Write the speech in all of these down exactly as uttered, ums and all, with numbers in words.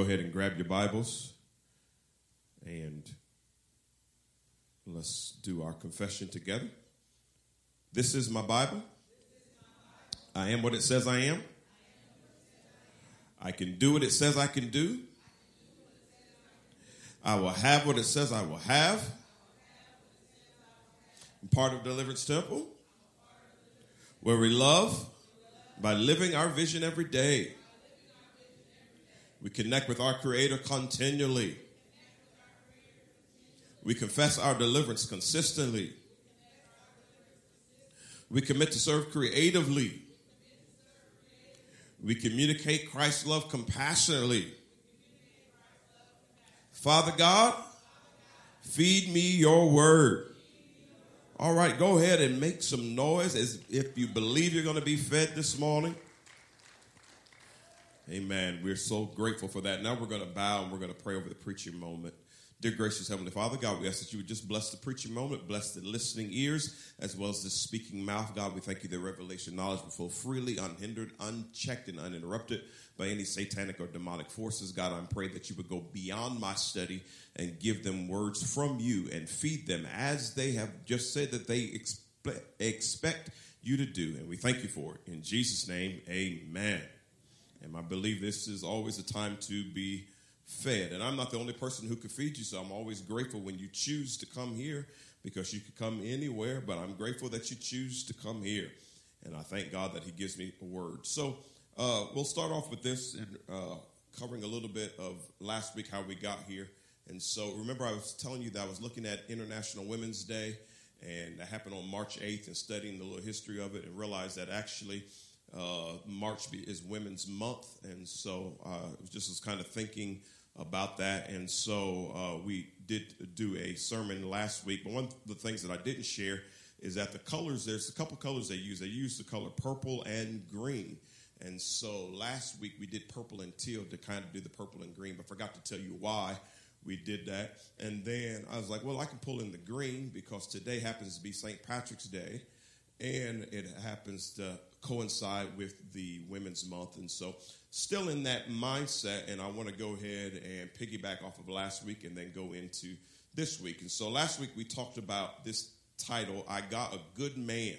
ahead and grab your Bibles and let's do our confession together. This is my Bible. I am what it says I am. I can do what it says I can do. I will have what it says I will have. I'm part of Deliverance Temple, where we love by living our vision every day. We connect with our Creator continually. We confess our deliverance consistently. We commit to serve creatively. We communicate Christ's love compassionately. Father God, feed me your word. All right, go ahead and make some noise as if you believe you're going to be fed this morning. Amen. We're so grateful for that. Now we're going to bow and we're going to pray over the preaching moment. Dear gracious Heavenly Father, God, we ask that you would just bless the preaching moment, bless the listening ears, as well as the speaking mouth. God, we thank you that revelation knowledge will flow freely, unhindered, unchecked, and uninterrupted by any satanic or demonic forces. God, I pray that you would go beyond my study and give them words from you and feed them as they have just said that they expe- expect you to do. And we thank you for it. In Jesus' name, amen. And I believe this is always a time to be fed. And I'm not the only person who could feed you, so I'm always grateful when you choose to come here, because you could come anywhere, but I'm grateful that you choose to come here. And I thank God that he gives me a word. So uh, we'll start off with this and uh, covering a little bit of last week, how we got here. And so remember, I was telling you that I was looking at International Women's Day, and that happened on March eighth, and studying the little history of it, and realized that actually uh, March is Women's Month. And so I uh, just was kind of thinking about that. And so uh, we did do a sermon last week. But one of the things that I didn't share is that the colors, there's a couple colors they use. They use the color purple and green. And so last week we did purple and teal to kind of do the purple and green, but forgot to tell you why we did that. And then I was like, well, I can pull in the green because today happens to be Saint Patrick's Day, and it happens to coincide with the Women's Month. And so still in that mindset, and I want to go ahead and piggyback off of last week and then go into this week. And so last week we talked about this title, I Got a Good Man.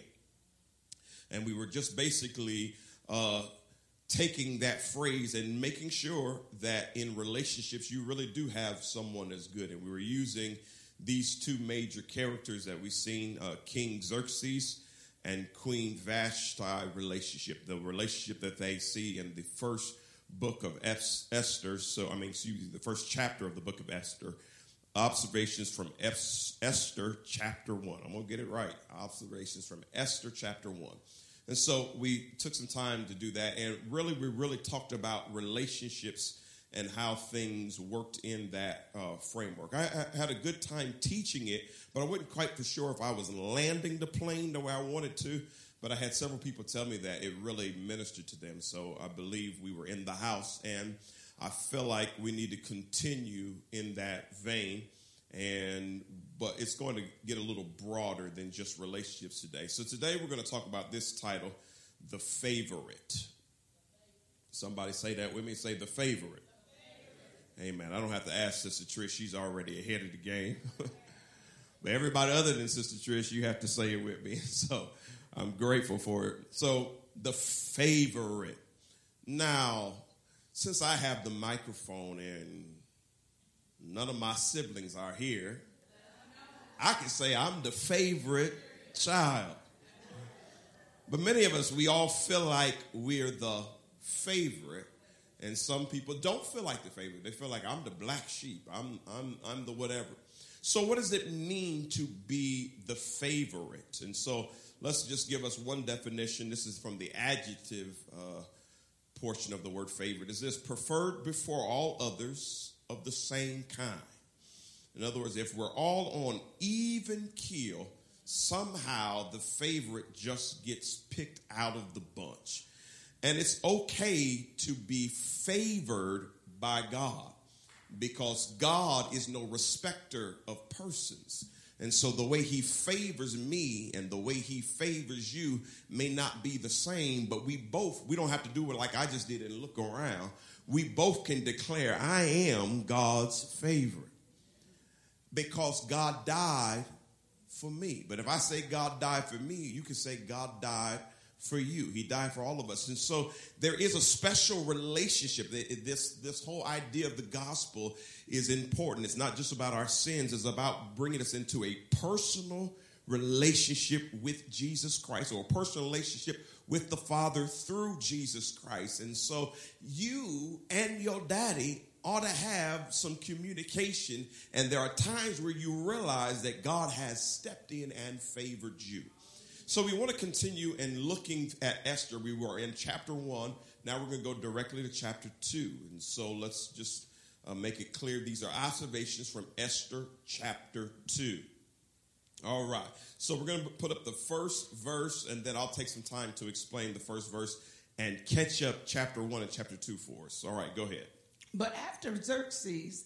And we were just basically uh, taking that phrase and making sure that in relationships you really do have someone that's good. And we were using these two major characters that we've seen, uh, King Xerxes and Queen Vashti relationship, the relationship that they see in the first book of Esther. So, I mean, excuse me, the first chapter of the book of Esther. Observations from Esther chapter one. I'm going to get it right. Observations from Esther chapter one. And so we took some time to do that. And really, we really talked about relationships and how things worked in that uh, framework. I, I had a good time teaching it, but I wasn't quite for sure if I was landing the plane the way I wanted to. But I had several people tell me that it really ministered to them. So I believe we were in the house, and I feel like we need to continue in that vein. And but it's going to get a little broader than just relationships today. So today we're going to talk about this title, The Favorite. Somebody say that with me. Say the favorite. Amen. I don't have to ask Sister Trish. She's already ahead of the game. But everybody other than Sister Trish, you have to say it with me. So I'm grateful for it. So the favorite. Now, since I have the microphone and none of my siblings are here, I can say I'm the favorite child. But many of us, we all feel like we're the favorite. And some people don't feel like the favorite. They feel like I'm the black sheep. I'm I'm I'm the whatever. So what does it mean to be the favorite? And so let's just give us one definition. This is from the adjective uh, portion of the word favorite. Is this preferred before all others of the same kind? In other words, if we're all on even keel, somehow the favorite just gets picked out of the bunch. And it's okay to be favored by God, because God is no respecter of persons. And so the way he favors me and the way he favors you may not be the same, but we both, we don't have to do it like I just did and look around. we both can declare, I am God's favorite because God died for me. But if I say God died for me, you can say God died for you. He died for all of us. And so there is a special relationship. This, this whole idea of the gospel is important. It's not just about our sins. It's about bringing us into a personal relationship with Jesus Christ, or a personal relationship with the Father through Jesus Christ. And so you and your daddy ought to have some communication, and there are times where you realize that God has stepped in and favored you. So we want to continue and looking at Esther. We were in chapter one. Now we're going to go directly to chapter two. And so let's just uh, make it clear. These are observations from Esther chapter two. All right. So we're going to put up the first verse, and then I'll take some time to explain the first verse and catch up chapter one and chapter two for us. All right, go ahead. But after Xerxes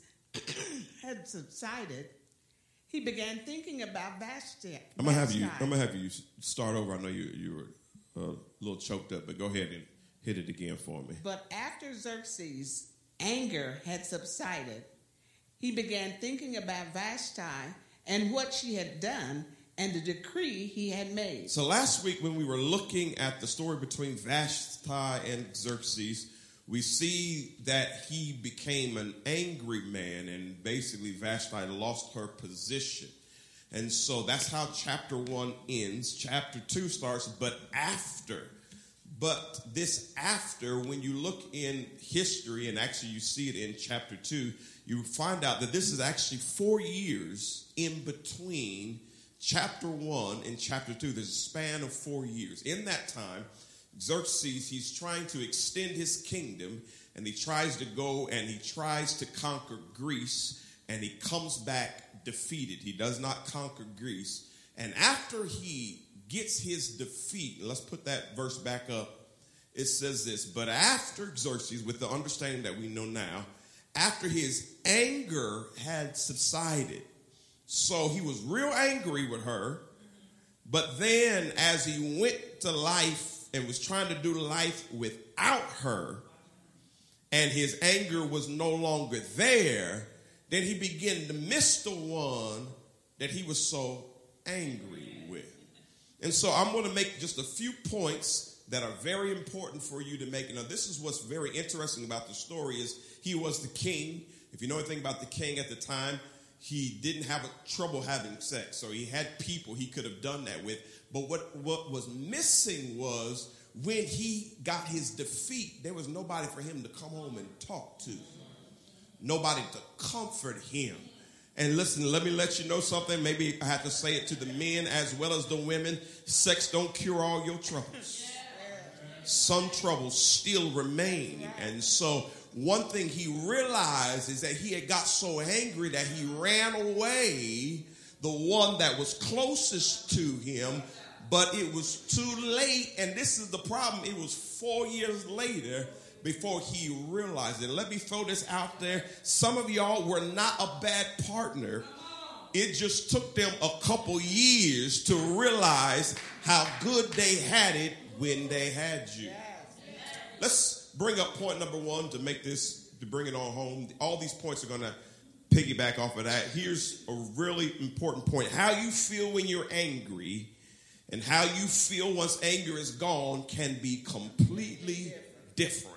had subsided, he began thinking about Vashti. I'm gonna have you. I'm gonna have you start over. I know you you were uh, a little choked up, but go ahead and hit it again for me. But after Xerxes' anger had subsided, he began thinking about Vashti and what she had done and the decree he had made. So last week when we were looking at the story between Vashti and Xerxes, we see that he became an angry man, and basically Vashti lost her position. And so that's how chapter one ends. Chapter two starts, but after. But this after, when you look in history, and actually you see it in chapter two, you find out that this is actually four years in between chapter one and chapter two. There's a span of four years. In that time, Xerxes, he's trying to extend his kingdom, and he tries to go and he tries to conquer Greece, and he comes back defeated. He does not conquer Greece. And after he gets his defeat, let's put that verse back up. It says this, but after Xerxes, with the understanding that we know now, after his anger had subsided, so he was real angry with her, but then as he went to life and was trying to do life without her, and his anger was no longer there, then he began to miss the one that he was so angry with. And so I'm going to make just a few points that are very important for you to make. Now, this is what's very interesting about the story is he was the king. If you know anything about the king at the time, he didn't have a trouble having sex. So he had people he could have done that with. But what, what was missing was when he got his defeat, there was nobody for him to come home and talk to. Nobody to comfort him. And listen, let me let you know something. Maybe I have to say it to the men as well as the women. Sex don't cure all your troubles. Some troubles still remain. And so one thing he realized is that he had got so angry that he ran away the one that was closest to him, but it was too late. And this is the problem. It was four years later before he realized it. Let me throw this out there. Some of y'all were not a bad partner. It just took them a couple years to realize how good they had it when they had you. Let's bring up point number one to make this, to bring it on home. All these points are going to piggyback off of that. Here's a really important point. How you feel when you're angry and how you feel once anger is gone can be completely different.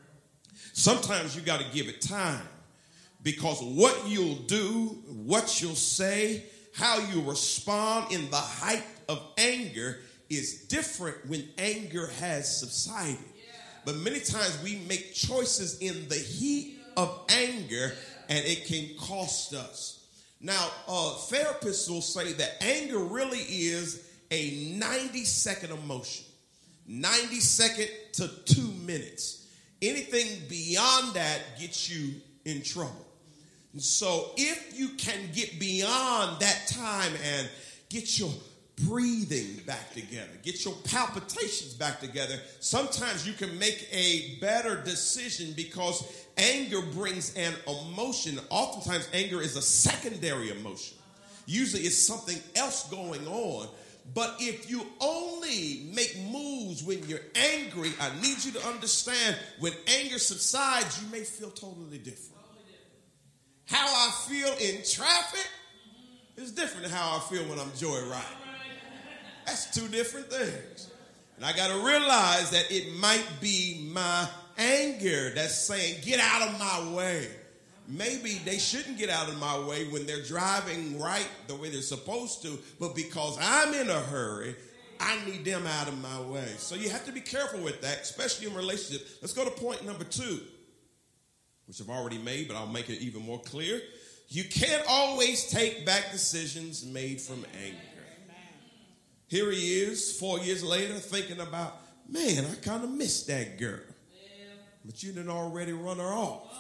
Sometimes you got to give it time, because what you'll do, what you'll say, how you respond in the height of anger is different when anger has subsided. But many times we make choices in the heat of anger, and it can cost us. Now, uh, therapists will say that anger really is a ninety second emotion, ninety second to two minutes. Anything beyond that gets you in trouble. And so if you can get beyond that time and get your breathing back together, get your palpitations back together, sometimes you can make a better decision, because anger brings an emotion. Oftentimes anger is a secondary emotion. Usually it's something else going on. But if you only make moves when you're angry, I need you to understand when anger subsides, you may feel totally different. How I feel in traffic is different than how I feel when I'm joyriding. That's two different things. And I got to realize that it might be my anger that's saying, get out of my way. Maybe they shouldn't get out of my way when they're driving right the way they're supposed to, but because I'm in a hurry, I need them out of my way. So you have to be careful with that, especially in relationships. Let's go to point number two, which I've already made, but I'll make it even more clear. You can't always take back decisions made from anger. Here he is, four years later, thinking about, man, I kind of missed that girl. But you didn't already run her off.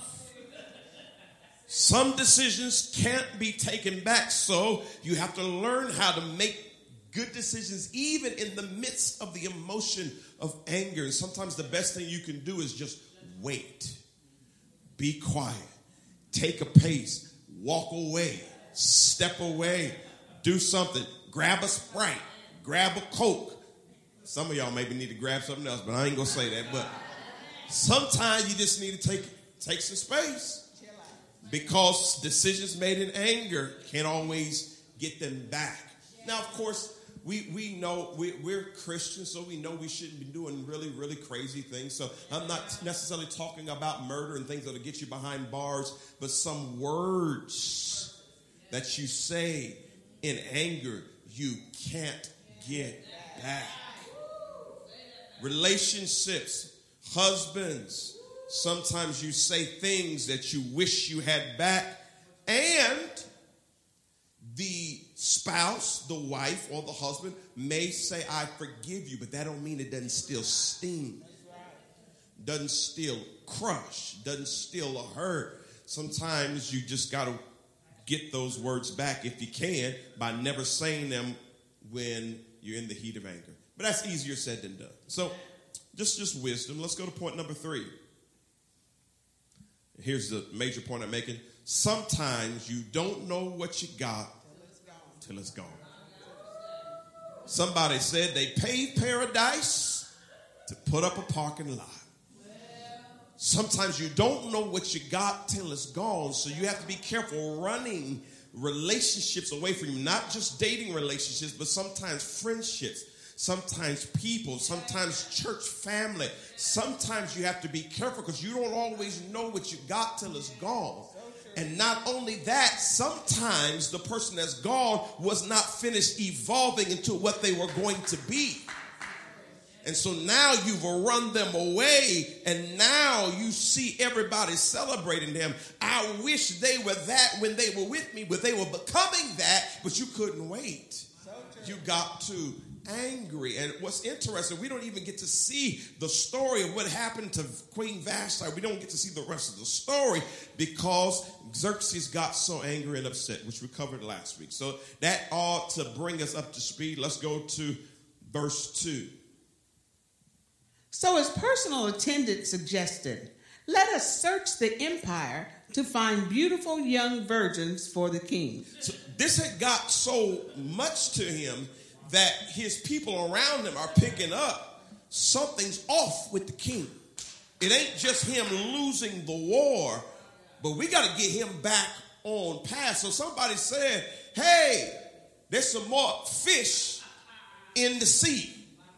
Some decisions can't be taken back, so you have to learn how to make good decisions even in the midst of the emotion of anger. And sometimes the best thing you can do is just wait. Be quiet. Take a pace. Walk away. Step away. Do something. Grab a Sprite. Grab a Coke. Some of y'all maybe need to grab something else, but I ain't going to say that. But sometimes you just need to take, take some space. Because decisions made in anger can't always get them back. Now, of course, we, we know we, we're Christians, so we know we shouldn't be doing really, really crazy things. So I'm not necessarily talking about murder and things that will get you behind bars, but some words that you say in anger, you can't get back. Relationships, husbands, sometimes you say things that you wish you had back, and the spouse, the wife, or the husband may say, I forgive you, but that don't mean it doesn't still sting, doesn't still crush, doesn't still hurt. Sometimes you just got to get those words back if you can by never saying them when you're in the heat of anger. But that's easier said than done. So just, just wisdom. Let's go to point number three. Here's the major point I'm making. Sometimes you don't know what you got till it's gone. Somebody said they paved paradise to put up a parking lot. Sometimes you don't know what you got till it's gone, so you have to be careful running relationships away from you. Not just dating relationships, but sometimes friendships. Sometimes people, sometimes church family. Sometimes you have to be careful because you don't always know what you got till it's gone. And not only that, sometimes the person that's gone was not finished evolving into what they were going to be. And so now you've run them away, and now you see everybody celebrating them. I wish they were that when they were with me, but they were becoming that, but you couldn't wait. You got to angry. And what's interesting, we don't even get to see the story of what happened to Queen Vashti. We don't get to see the rest of the story because Xerxes got so angry and upset, which we covered last week. So that ought to bring us up to speed. Let's go to verse two. So his personal attendant suggested, let us search the empire to find beautiful young virgins for the king. So this had got so much to him that his people around him are picking up something's off with the king. It ain't just him losing the war, but we got to get him back on path. So somebody said, hey, there's some more fish in the sea.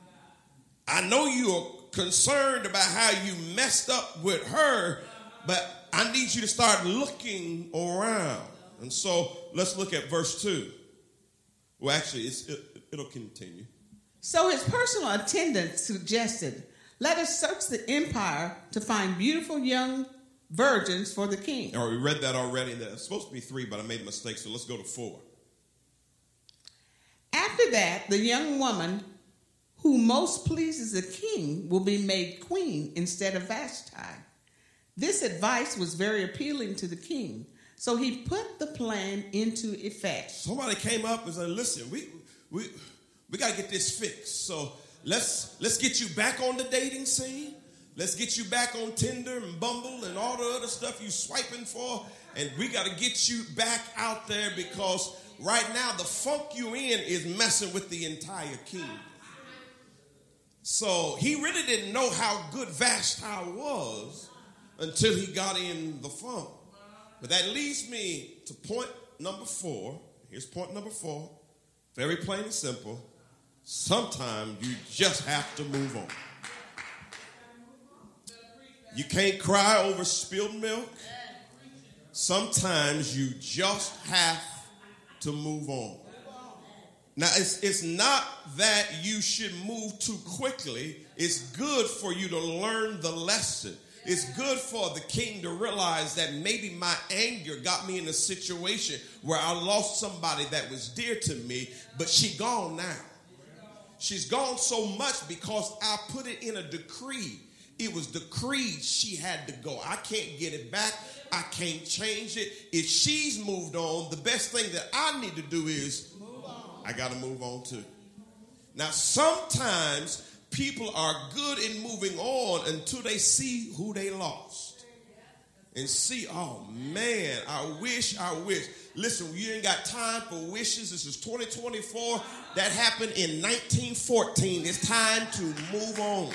I know you're concerned about how you messed up with her, but I need you to start looking around. And so let's look at verse two. Well, actually, it's, it, it'll continue. So his personal attendant suggested, let us search the empire to find beautiful young virgins for the king. All right, we read that already. It's supposed to be three, but I made a mistake, so let's go to four. After that, the young woman who most pleases the king will be made queen instead of Vashti. This advice was very appealing to the king, so he put the plan into effect. Somebody came up and said, listen, we we we got to get this fixed. So let's let's get you back on the dating scene. Let's get you back on Tinder and Bumble and all the other stuff you swiping for. And we got to get you back out there because Right now, the funk you're in is messing with the entire kingdom. So he really didn't know how good Vashti was until he got in the funk. But that leads me to point number four. Here's point number four. Very plain and simple. Sometimes you just have to move on. You can't cry over spilled milk. Sometimes you just have to move on. Now, it's, it's not that you should move too quickly. It's good for you to learn the lesson. It's good for the king to realize that maybe my anger got me in a situation where I lost somebody that was dear to me, but she gone now. She's gone so much because I put it in a decree. It was decreed she had to go. I can't get it back. I can't change it. If she's moved on, the best thing that I need to do is move on. I got to move on too. Now, sometimes people are good in moving on until they see who they lost. And see, oh man, I wish, I wish. Listen, you ain't got time for wishes. This is twenty twenty-four. That happened in nineteen fourteen. It's time to move on.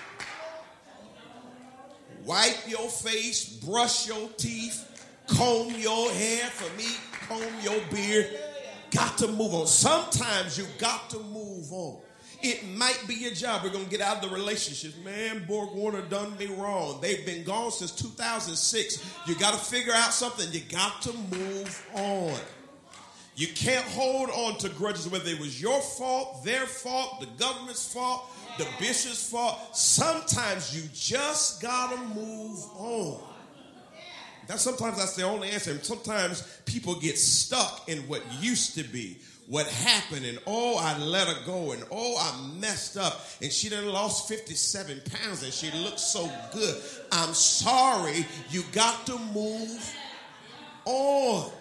Wipe your face, brush your teeth, comb your hair. For me, comb your beard. Got to move on. Sometimes you got to move on. It might be your job. We're going to get out of the relationship. Man, Borg Warner done me wrong. They've been gone since two thousand six. You got to figure out something. You got to move on. You can't hold on to grudges, whether it was your fault, their fault, the government's fault, the bishop's fault. Sometimes you just got to move on. That's, sometimes that's the only answer. And sometimes people get stuck in what used to be. What happened, and oh, I let her go, and oh, I messed up, and she done lost fifty-seven pounds, and she looks so good. I'm sorry, you got to move on.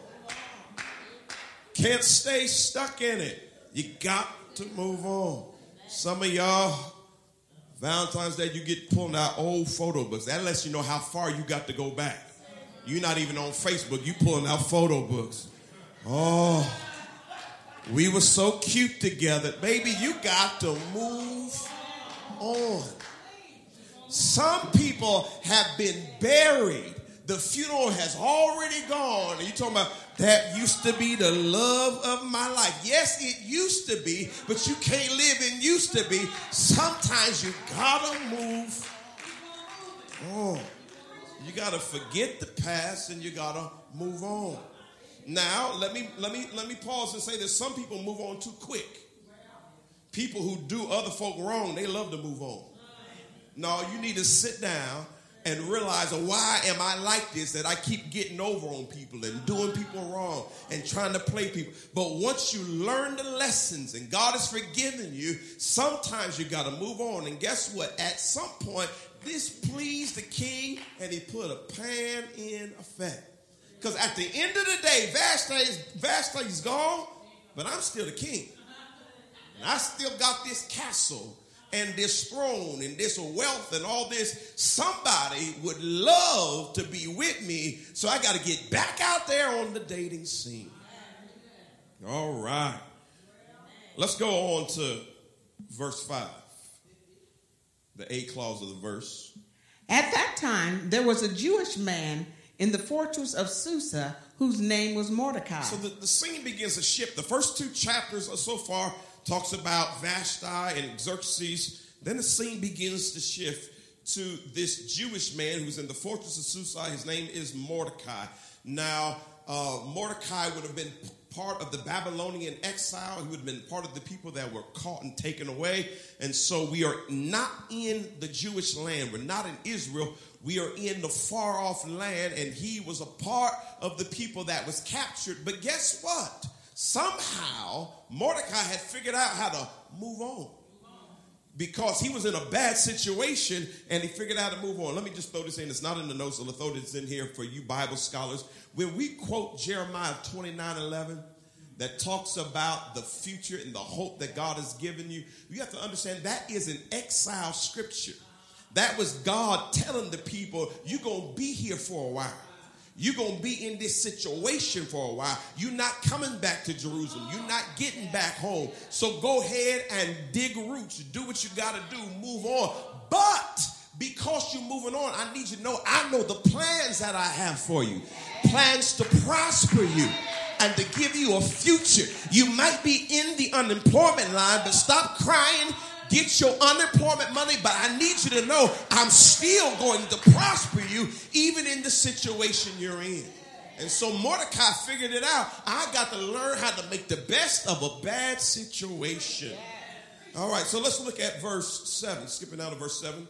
Can't stay stuck in it. You got to move on. Some of y'all, Valentine's Day, you get pulling out old photo books. That lets you know how far you got to go back. You're not even on Facebook. You pulling out photo books. Oh, we were so cute together. Baby, you got to move on. Some people have been buried. The funeral has already gone. And you're talking about, that used to be the love of my life. Yes, it used to be, but you can't live in used to be. Sometimes you got to move on. You got to forget the past and you got to move on. Now, let me let me let me pause and say that some people move on too quick. People who do other folk wrong, they love to move on. No, you need to sit down and realize, why am I like this, that I keep getting over on people and doing people wrong and trying to play people. But once you learn the lessons and God has forgiven you, sometimes you got to move on. And guess what? At some point, this pleased the king and he put a plan in effect. Because at the end of the day, Vashti Vashti's gone, but I'm still the king. And I still got this castle and this throne and this wealth and all this. Somebody would love to be with me, so I got to get back out there on the dating scene. All right. Let's go on to verse five, the A clause of the verse. At that time, there was a Jewish man in the fortress of Susa, whose name was Mordecai. So the, the scene begins to shift. The first two chapters so far talks about Vashti and Xerxes. Then the scene begins to shift to this Jewish man who's in the fortress of Susa. His name is Mordecai. Now, uh, Mordecai would have been part of the Babylonian exile. He would have been part of the people that were caught and taken away. And so we are not in the Jewish land. We're not in Israel. We are in the far off land, and he was a part of the people that was captured. But guess what? Somehow, Mordecai had figured out how to move on. Because he was in a bad situation, and he figured out how to move on. Let me just throw this in. It's not in the notes, so I'll throw this in here for you Bible scholars. When we quote Jeremiah twenty-nine eleven, that talks about the future and the hope that God has given you, you have to understand that is an exile scripture. That was God telling the people, you're going to be here for a while. You're going to be in this situation for a while. You're not coming back to Jerusalem. You're not getting back home. So go ahead and dig roots. Do what you got to do. Move on. But because you're moving on, I need you to know, I know the plans that I have for you. Plans to prosper you and to give you a future. You might be in the unemployment line, but stop crying. Get your unemployment money, but I need you to know I'm still going to prosper you even in the situation you're in. And so Mordecai figured it out. I got to learn how to make the best of a bad situation. All right, so let's look at verse seven. Skipping down to verse seven.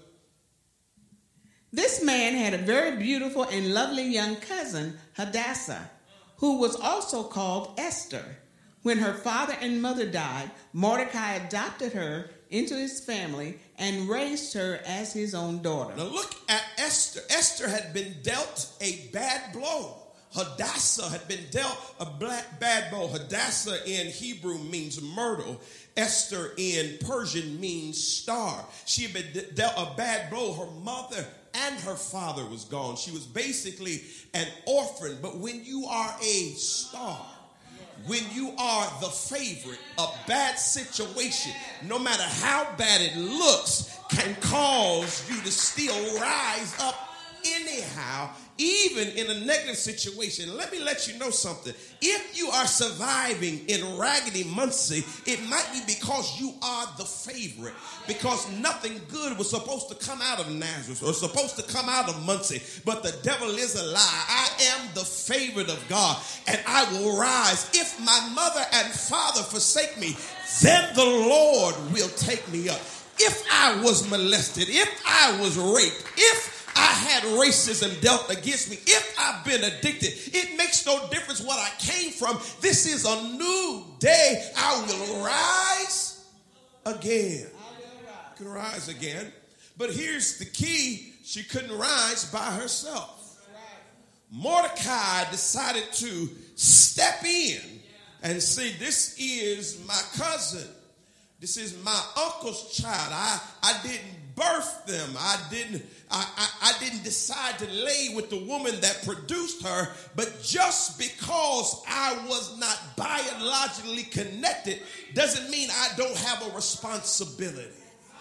This man had a very beautiful and lovely young cousin, Hadassah, who was also called Esther. When her father and mother died, Mordecai adopted her into his family and raised her as his own daughter. Now look at Esther. Esther had been dealt a bad blow. Hadassah had been dealt a black, bad blow. Hadassah in Hebrew means myrtle. Esther in Persian means star. She had been dealt a bad blow. Her mother and her father was gone. She was basically an orphan. But when you are a star, when you are the favorite, a bad situation, no matter how bad it looks, can cause you to still rise up anyhow, even in a negative situation. Let me let you know something. If you are surviving in Raggedy Muncie, it might be because you are the favorite, because nothing good was supposed to come out of Nazareth or supposed to come out of Muncie. But the devil is a lie. I am the favorite of God, and I will rise. If my mother and father forsake me, then the Lord will take me up. If I was molested, if I was raped, if I had racism dealt against me, if I've been addicted, it makes no difference what I came from. This is a new day. I will rise again. I can rise again. But here's the key. She couldn't rise by herself. Mordecai decided to step in and say, this is my cousin. This is my uncle's child. I, I didn't birth them. I didn't, I, I, I didn't decide to lay with the woman that produced her. But just because I was not biologically connected doesn't mean I don't have a responsibility.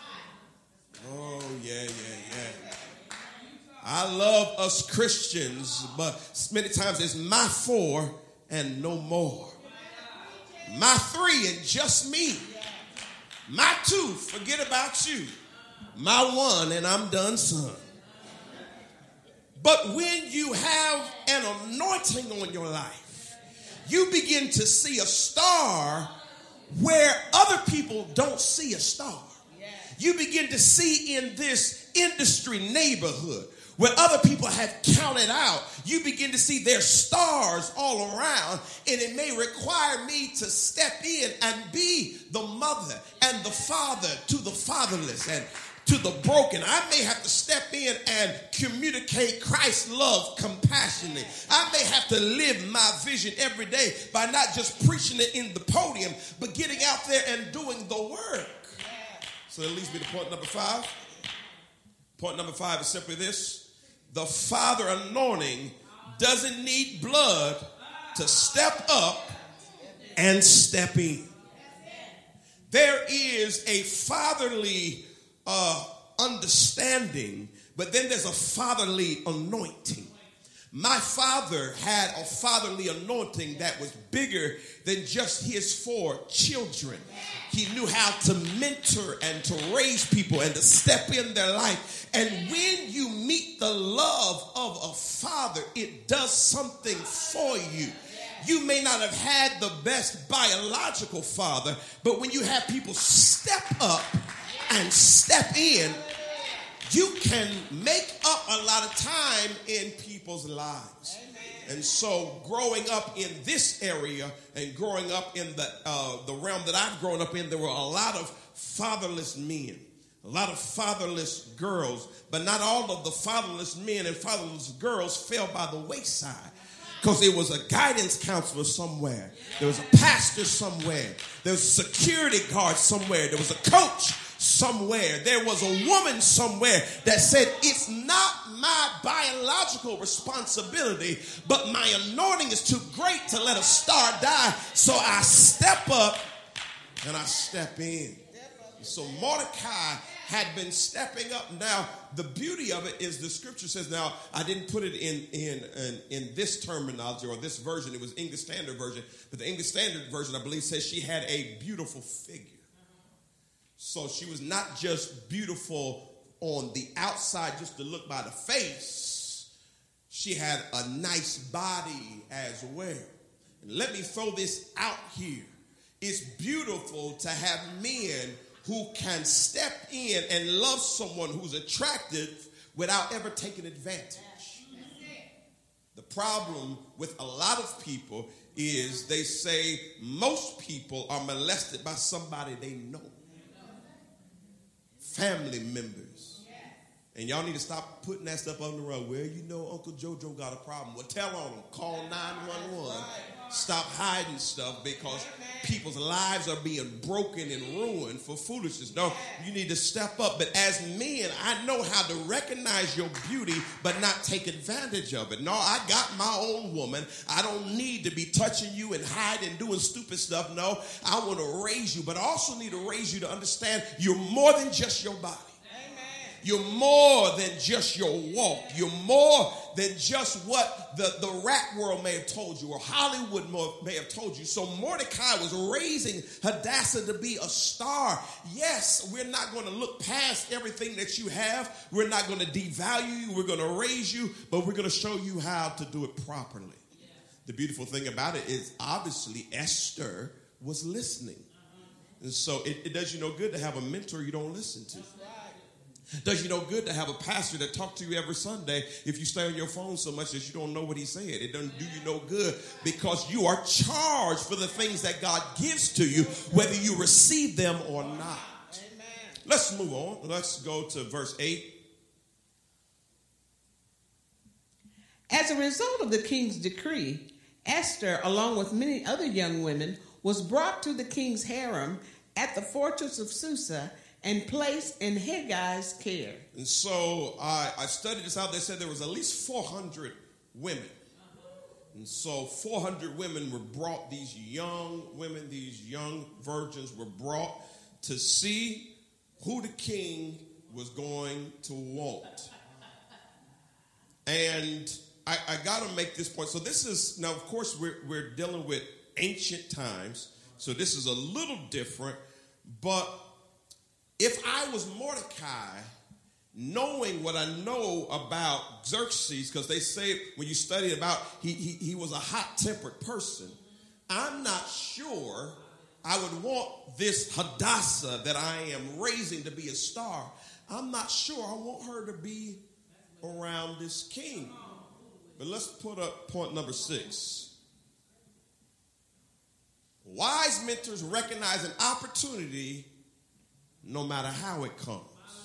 Oh, yeah, yeah, yeah. I love us Christians, but many times it's my four and no more. My three and just me. My two, forget about you. My one, and I'm done, son. But when you have an anointing on your life, you begin to see a star where other people don't see a star. You begin to see in this industry neighborhood where other people have counted out, you begin to see their stars all around, and it may require me to step in and be the mother and the father to the fatherless and to the broken. I may have to step in and communicate Christ's love compassionately. I may have to live my vision every day by not just preaching it in the podium, but getting out there and doing the work. So that leads me to point number five. Point number five is simply this. The father anointing doesn't need blood to step up and step in. There is a fatherly uh, understanding, but then there's a fatherly anointing. My father had a fatherly anointing that was bigger than just his four children. He knew how to mentor and to raise people and to step in their life. And when you meet the love of a father, it does something for you. You may not have had the best biological father, but when you have people step up and step in, you can make up a lot of time in people's lives. And so growing up in this area and growing up in the uh, the realm that I've grown up in, there were a lot of fatherless men, a lot of fatherless girls, but not all of the fatherless men and fatherless girls fell by the wayside. Because there was a guidance counselor somewhere. There was a pastor somewhere. There was a security guard somewhere. There was a coach somewhere, there was a woman somewhere that said, it's not my biological responsibility, but my anointing is too great to let a star die. So I step up and I step in. So Mordecai had been stepping up. Now, the beauty of it is the scripture says, now, I didn't put it in, in, in, in this terminology or this version. It was English Standard Version. But the English Standard Version, I believe, says she had a beautiful figure. So she was not just beautiful on the outside, just to look by the face. She had a nice body as well. And let me throw this out here. It's beautiful to have men who can step in and love someone who's attractive without ever taking advantage. The problem with a lot of people is they say most people are molested by somebody they know. Family members. And y'all need to stop putting that stuff on the road. Well, you know Uncle JoJo got a problem. Well, tell on him. Call nine one one. Stop hiding stuff because people's lives are being broken and ruined for foolishness. No, you need to step up. But as men, I know how to recognize your beauty but not take advantage of it. No, I got my own woman. I don't need to be touching you and hiding and doing stupid stuff. No, I want to raise you, but I also need to raise you to understand you're more than just your body. You're more than just your walk. You're more than just what the, the rap world may have told you or Hollywood may have told you. So Mordecai was raising Hadassah to be a star. Yes, we're not going to look past everything that you have. We're not going to devalue you. We're going to raise you, but we're going to show you how to do it properly. Yeah. The beautiful thing about it is obviously Esther was listening. And so it, it does you no good to have a mentor you don't listen to. Does you no good to have a pastor that talks to you every Sunday if you stay on your phone so much that you don't know what he's saying. It doesn't do you no good because you are charged for the things that God gives to you, whether you receive them or not. Amen. Let's move on. Let's go to verse eight. As a result of the king's decree, Esther, along with many other young women, was brought to the king's harem at the fortress of Susa and placed in Heggai's care. And so I, I studied this out. They said there was at least four hundred women. And so four hundred women were brought, these young women, these young virgins were brought to see who the king was going to want. And I, I got to make this point. So this is, now of course we're, we're dealing with ancient times. So this is a little different, but if I was Mordecai, knowing what I know about Xerxes, because they say when you study about he, he, he was a hot-tempered person, I'm not sure I would want this Hadassah that I am raising to be a star. I'm not sure I want her to be around this king. But let's put up point number six. Wise mentors recognize an opportunity no matter how it comes.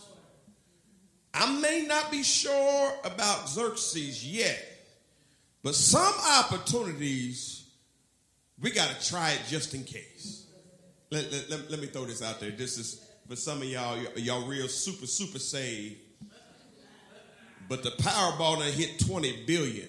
I may not be sure about Xerxes yet, but some opportunities, we got to try it just in case. Let, let, let, let me throw this out there. This is for some of y'all, y'all real super, super saved, but the Powerball done hit twenty billion.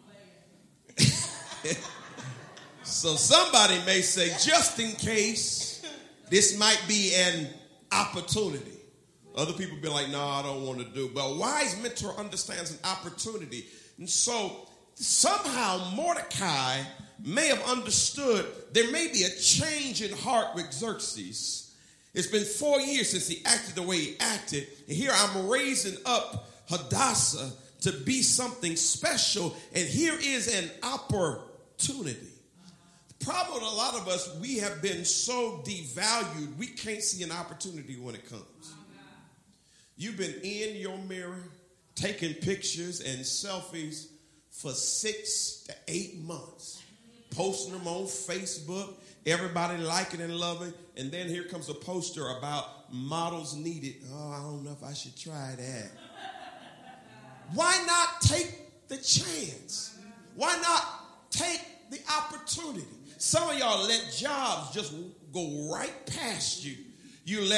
So somebody may say, just in case, this might be an opportunity. Other people be like, no, I don't want to do. But a wise mentor understands an opportunity. And so somehow Mordecai may have understood there may be a change in heart with Xerxes. It's been four years since he acted the way he acted. And here I'm raising up Hadassah to be something special. And here is an opportunity. The problem with a lot of us, we have been so devalued, we can't see an opportunity when it comes. You've been in your mirror, taking pictures and selfies for six to eight months, posting them on Facebook, everybody liking and loving, and then here comes a poster about models needed. Oh, I don't know if I should try that. Why not take the chance? Why not take the opportunity? Some of y'all let jobs just go right past you. You let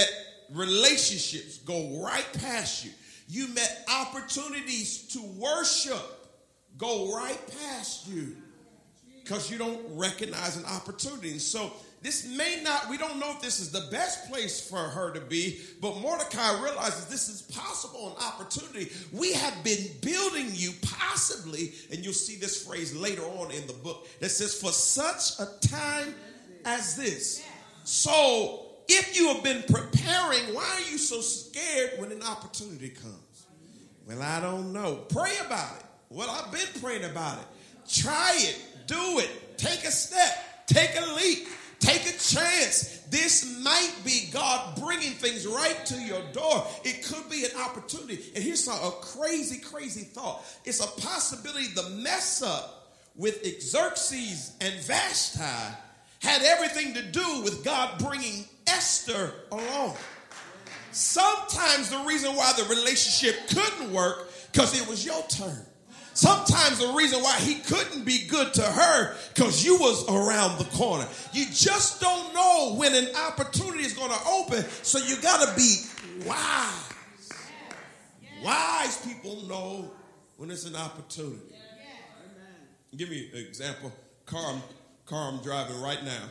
relationships go right past you. You met opportunities to worship go right past you because you don't recognize an opportunity. And so this may not, we don't know if this is the best place for her to be, but Mordecai realizes this is possible, an opportunity. We have been building you possibly, and you'll see this phrase later on in the book that says, for such a time as this. So if you have been preparing, why are you so scared when an opportunity comes? Well, I don't know. Pray about it. Well, I've been praying about it. Try it. Do it. Take a step. Take a leap. Take a chance. This might be God bringing things right to your door. It could be an opportunity. And here's a crazy, crazy thought. It's a possibility the mess up with Xerxes and Vashti had everything to do with God bringing Esther along. Sometimes the reason why the relationship couldn't work because it was your turn. Sometimes the reason why he couldn't be good to her because you was around the corner. You just don't know when an opportunity is going to open, so you got to be wise. Wise people know when it's an opportunity. Give me an example. Car, I'm, car I'm driving right now.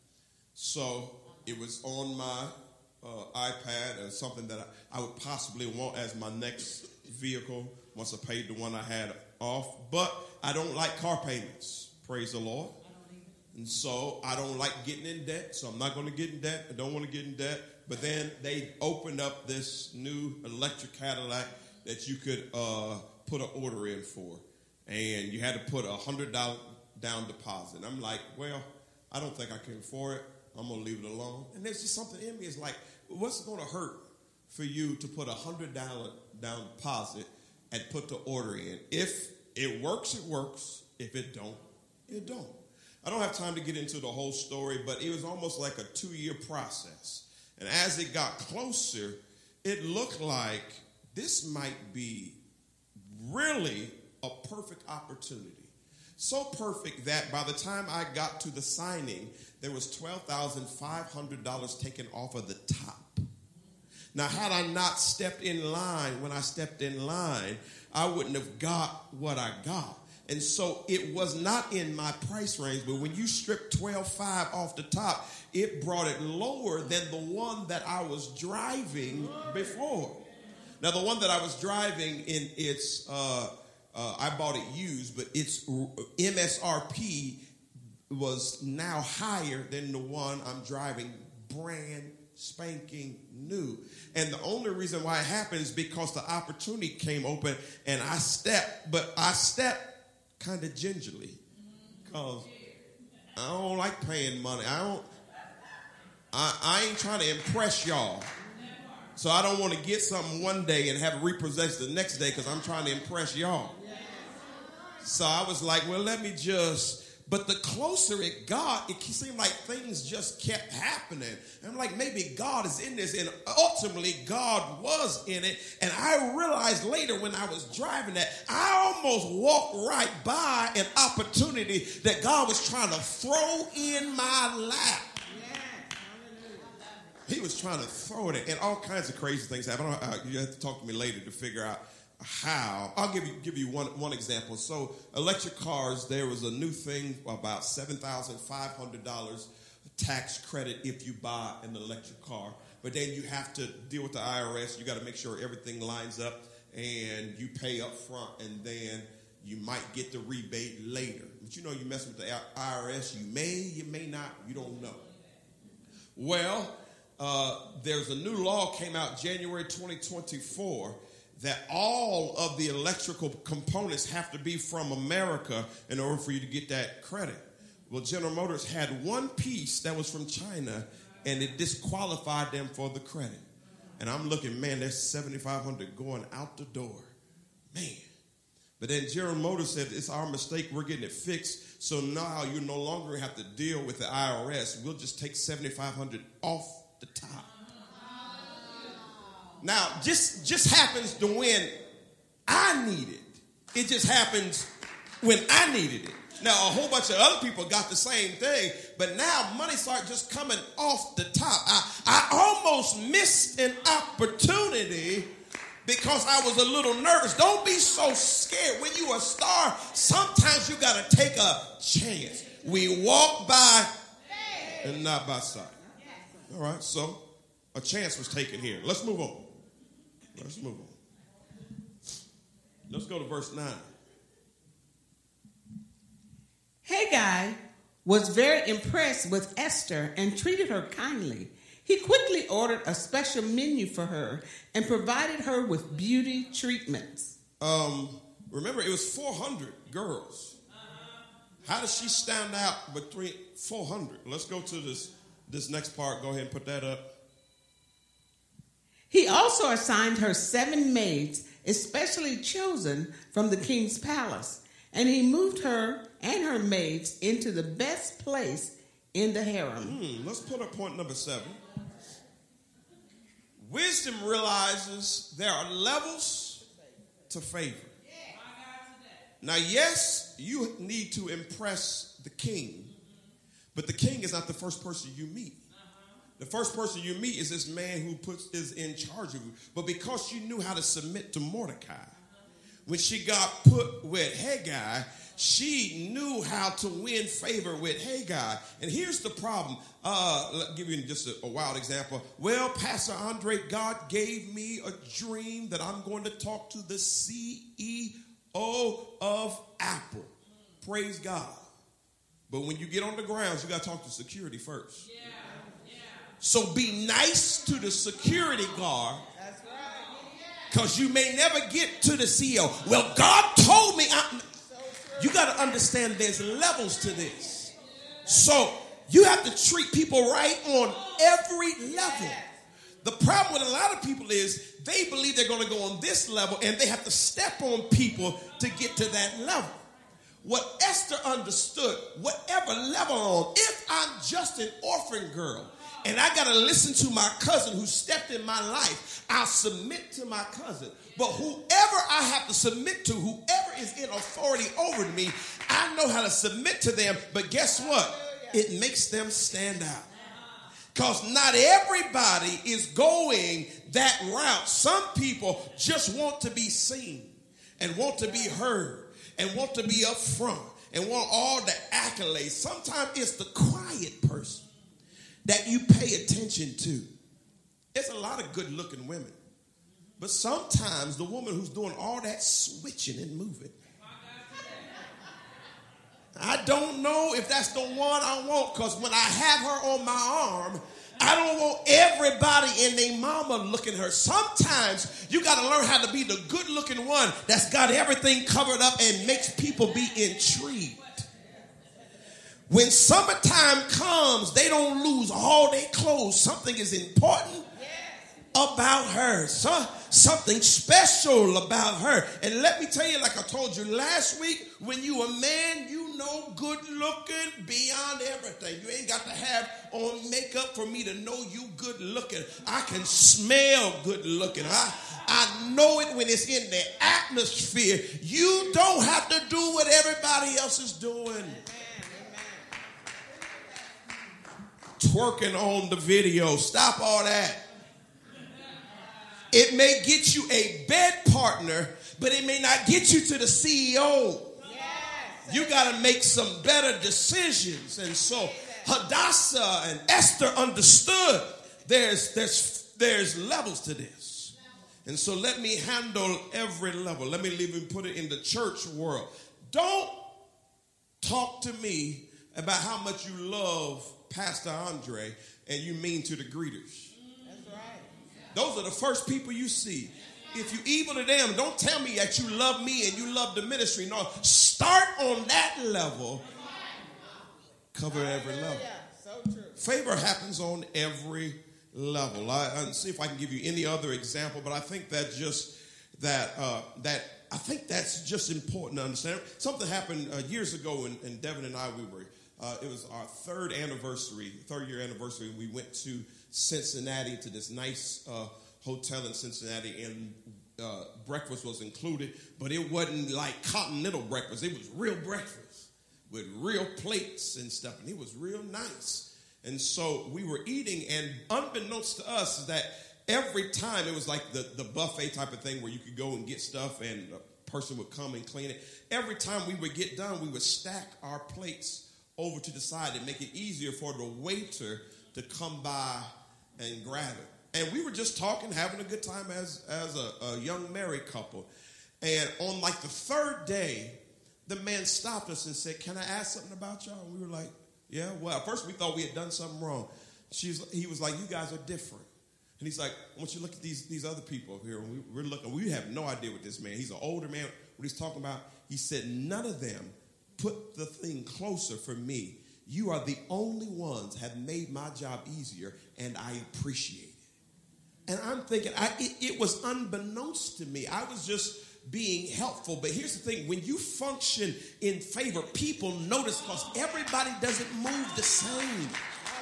So it was on my uh, iPad or something that I, I would possibly want as my next vehicle once I paid the one I had off. But I don't like car payments. Praise the Lord. And so I don't like getting in debt. So I'm not going to get in debt. I don't want to get in debt. But then they opened up this new electric Cadillac that you could uh, put an order in for. And you had to put a one hundred dollars down deposit. And I'm like, well, I don't think I can afford it. I'm going to leave it alone. And there's just something in me. It's like, what's it going to hurt for you to put a one hundred dollars down deposit and put the order in? If it works, it works. If it don't, it don't. I don't have time to get into the whole story, but it was almost like a two-year process. And as it got closer, it looked like this might be really a perfect opportunity. So perfect that by the time I got to the signing, there was twelve thousand five hundred dollars taken off of the top. Now, had I not stepped in line, when I stepped in line, I wouldn't have got what I got. And so it was not in my price range, but when you strip twelve five off the top, it brought it lower than the one that I was driving before. Now, the one that I was driving in its, uh, uh, I bought it used, but its M S R P was now higher than the one I'm driving brand spanking new. And the only reason why it happened is because the opportunity came open and I stepped, but I stepped kind of gingerly because I don't like paying money. I don't, I, I ain't trying to impress y'all. So I don't want to get something one day and have it repossessed the next day because I'm trying to impress y'all. So I was like, well, let me just... But the closer it got, it seemed like things just kept happening. And I'm like, maybe God is in this. And ultimately, God was in it. And I realized later when I was driving that, I almost walked right by an opportunity that God was trying to throw in my lap. He was trying to throw it in. And all kinds of crazy things happen. I don't, uh, you have to talk to me later to figure out how. I'll give you give you one one example. So electric cars, there was a new thing about seven thousand five hundred dollars tax credit if you buy an electric car. But then you have to deal with the I R S. You got to make sure everything lines up and you pay up front and then you might get the rebate later. But you know, you mess with the I R S, you may, you may not, you don't know. Well, uh, there's a new law came out January twenty twenty-four that all of the electrical components have to be from America in order for you to get that credit. Well, General Motors had one piece that was from China, and it disqualified them for the credit. And I'm looking, man, there's seventy-five hundred going out the door. Man. But then General Motors said, it's our mistake, we're getting it fixed, so now you no longer have to deal with the I R S. We'll just take seventy-five hundred off the top. Now, just, just happens to when I need it. It just happens when I needed it. Now, a whole bunch of other people got the same thing, but now money started just coming off the top. I, I almost missed an opportunity because I was a little nervous. Don't be so scared. When you're a star, sometimes you got to take a chance. We walk by and not by sight. All right, so a chance was taken here. Let's move on. Let's move on. Let's go to verse nine. Haggai was very impressed with Esther and treated her kindly. He quickly ordered a special menu for her and provided her with beauty treatments. Um, remember, it was four hundred girls. How does she stand out between four hundred? Let's go to this, this next part. Go ahead and put that up. He also assigned her seven maids, especially chosen from the king's palace, and he moved her and her maids into the best place in the harem. Hmm, let's put up point number seven. Wisdom realizes there are levels to favor. Now, yes, you need to impress the king, but the king is not the first person you meet. The first person you meet is this man who puts is in charge of you. But because she knew how to submit to Mordecai, when she got put with Haggai, she knew how to win favor with Haggai. And here's the problem. Uh, I'll give you just a, a wild example. Well, Pastor Andre, God gave me a dream that I'm going to talk to the C E O of Apple. Praise God. But when you get on the grounds, you got to talk to security first. Yeah. So be nice to the security guard, because you may never get to the C E O. Well, God told me. I, you got to understand there's levels to this. So you have to treat people right on every level. The problem with a lot of people is they believe they're going to go on this level and they have to step on people to get to that level. What Esther understood, whatever level I'm on, if I'm just an orphan girl, and I got to listen to my cousin who stepped in my life, I'll submit to my cousin. But whoever I have to submit to, whoever is in authority over me, I know how to submit to them. But guess what? It makes them stand out. Because not everybody is going that route. Some people just want to be seen and want to be heard and want to be up front and want all the accolades. Sometimes it's the quiet person that you pay attention to. There's a lot of good looking women, but sometimes the woman who's doing all that switching and moving, I don't know if that's the one I want, because when I have her on my arm, I don't want everybody and their mama looking at her. Sometimes you got to learn how to be the good looking one that's got everything covered up and makes people be intrigued. When summertime comes, they don't lose all their clothes. Something is important about her. So, something special about her. And let me tell you, like I told you last week, when you a man, you know good looking beyond everything. You ain't got to have on makeup for me to know you good looking. I can smell good looking. I, I know it when it's in the atmosphere. You don't have to do what everybody else is doing. Twerking on the video. Stop all that. It may get you a bed partner, but it may not get you to the C E O. Yes. You got to make some better decisions. And so Hadassah and Esther understood there's, there's, there's levels to this. And so let me handle every level. Let me even put it in the church world. Don't talk to me about how much you love Pastor Andre and you mean to the greeters. That's right. Those are the first people you see. If you evil to them, don't tell me that you love me and you love the ministry. No, start on that level. Cover every level. So true. Favor happens on every level. I, I see if I can give you any other example, but I think that just that uh, that I think that's just important to understand. Something happened uh, years ago, and, and Devin and I we were. Uh, it was our third anniversary, third year anniversary, and we went to Cincinnati to this nice uh, hotel in Cincinnati, and uh, breakfast was included, but it wasn't like continental breakfast. It was real breakfast. with real plates and stuff, and he was real nice. And so we were eating, and unbeknownst to us is that every time it was like the, the buffet type of thing where you could go and get stuff and a person would come and clean it. Every time we would get done, we would stack our plates over to the side and make it easier for the waiter to come by and grab it. And we were just talking, having a good time as, as a, a young married couple. And on like the third day, the man stopped us and said, "Can I ask something about y'all?" And we were like, "Yeah." Well, at first we thought we had done something wrong. She's, he was like, "You guys are different." And he's like, "I want you to look at these, these other people over here." And we, we're looking. We have no idea what this man, he's an older man, what he's talking about. He said, "None of them put the thing closer for me. You are the only ones have made my job easier, and I appreciate it." And I'm thinking, I, it, it was unbeknownst to me. I was just being helpful. But here's the thing. When you function in favor, people notice because everybody doesn't move the same.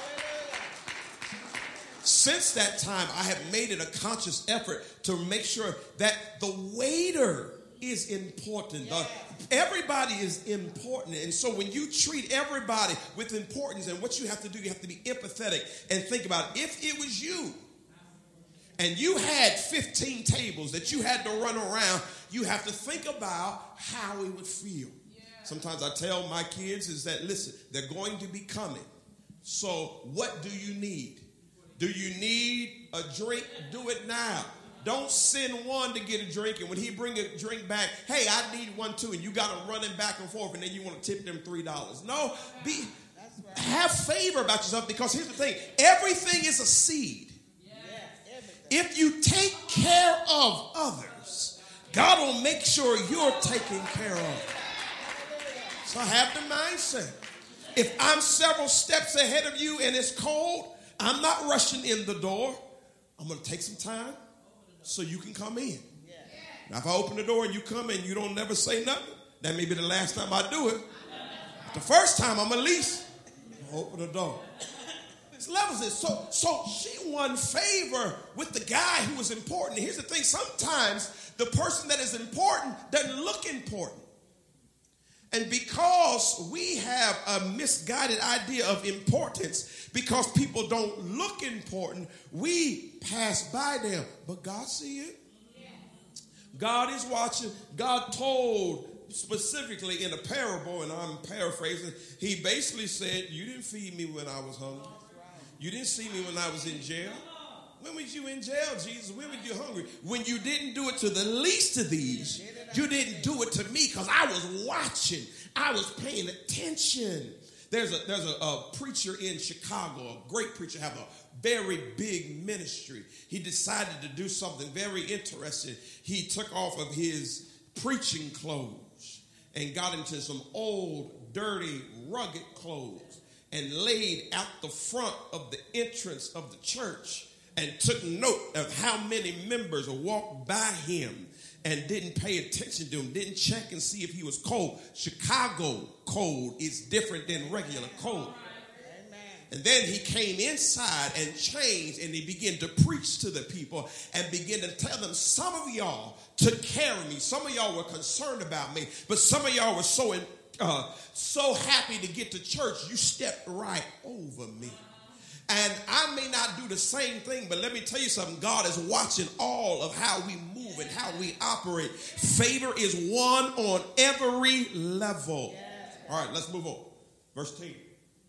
Since that time, I have made it a conscious effort to make sure that the waiter is important. Yeah. The, everybody is important. And so when you treat everybody with importance, and what you have to do, you have to be empathetic and think about if it was you and you had fifteen tables that you had to run around, you have to think about how it would feel. Yeah. Sometimes I tell my kids is that, listen, they're going to be coming. So what do you need? Do you need a drink? Do it now. Don't send one to get a drink, and when he bring a drink back, hey, I need one too, and you got to run him back and forth, and then you want to tip them three dollars. No, be, right. Have favor about yourself, because here's the thing. Everything is a seed. Yes. If you take care of others, God will make sure you're taken care of. So have the mindset. If I'm several steps ahead of you and it's cold, I'm not rushing in the door. I'm going to take some time so you can come in. Yeah. Now, if I open the door and you come in, you don't never say nothing, that may be the last time I do it. But the first time, I'm at least open the door. It's levels it. So, so she won favor with the guy who was important. Here's the thing. Sometimes the person that is important doesn't look important. And because we have a misguided idea of importance, because people don't look important, we pass by them. But God sees it. God is watching. God told specifically in a parable, and I'm paraphrasing, he basically said, you didn't feed me when I was hungry. You didn't see me when I was in jail. When was you in jail, Jesus? When were you hungry? When you didn't do it to the least of these, you didn't do it to me, because I was watching. I was paying attention. There's a there's a, a preacher in Chicago, a great preacher, have a very big ministry. He decided to do something very interesting. He took off of his preaching clothes and got into some old, dirty, rugged clothes and laid out the front of the entrance of the church and took note of how many members walked by him and didn't pay attention to him, didn't check and see if he was cold. Chicago cold is different than regular cold. And then he came inside and changed, and he began to preach to the people and began to tell them, some of y'all took care of me. Some of y'all were concerned about me, but some of y'all were so, in, uh, so happy to get to church, you stepped right over me. And I may not do the same thing, but let me tell you something. God is watching all of how we move and how we operate. Favor is won on every level. All right, let's move on. Verse ten.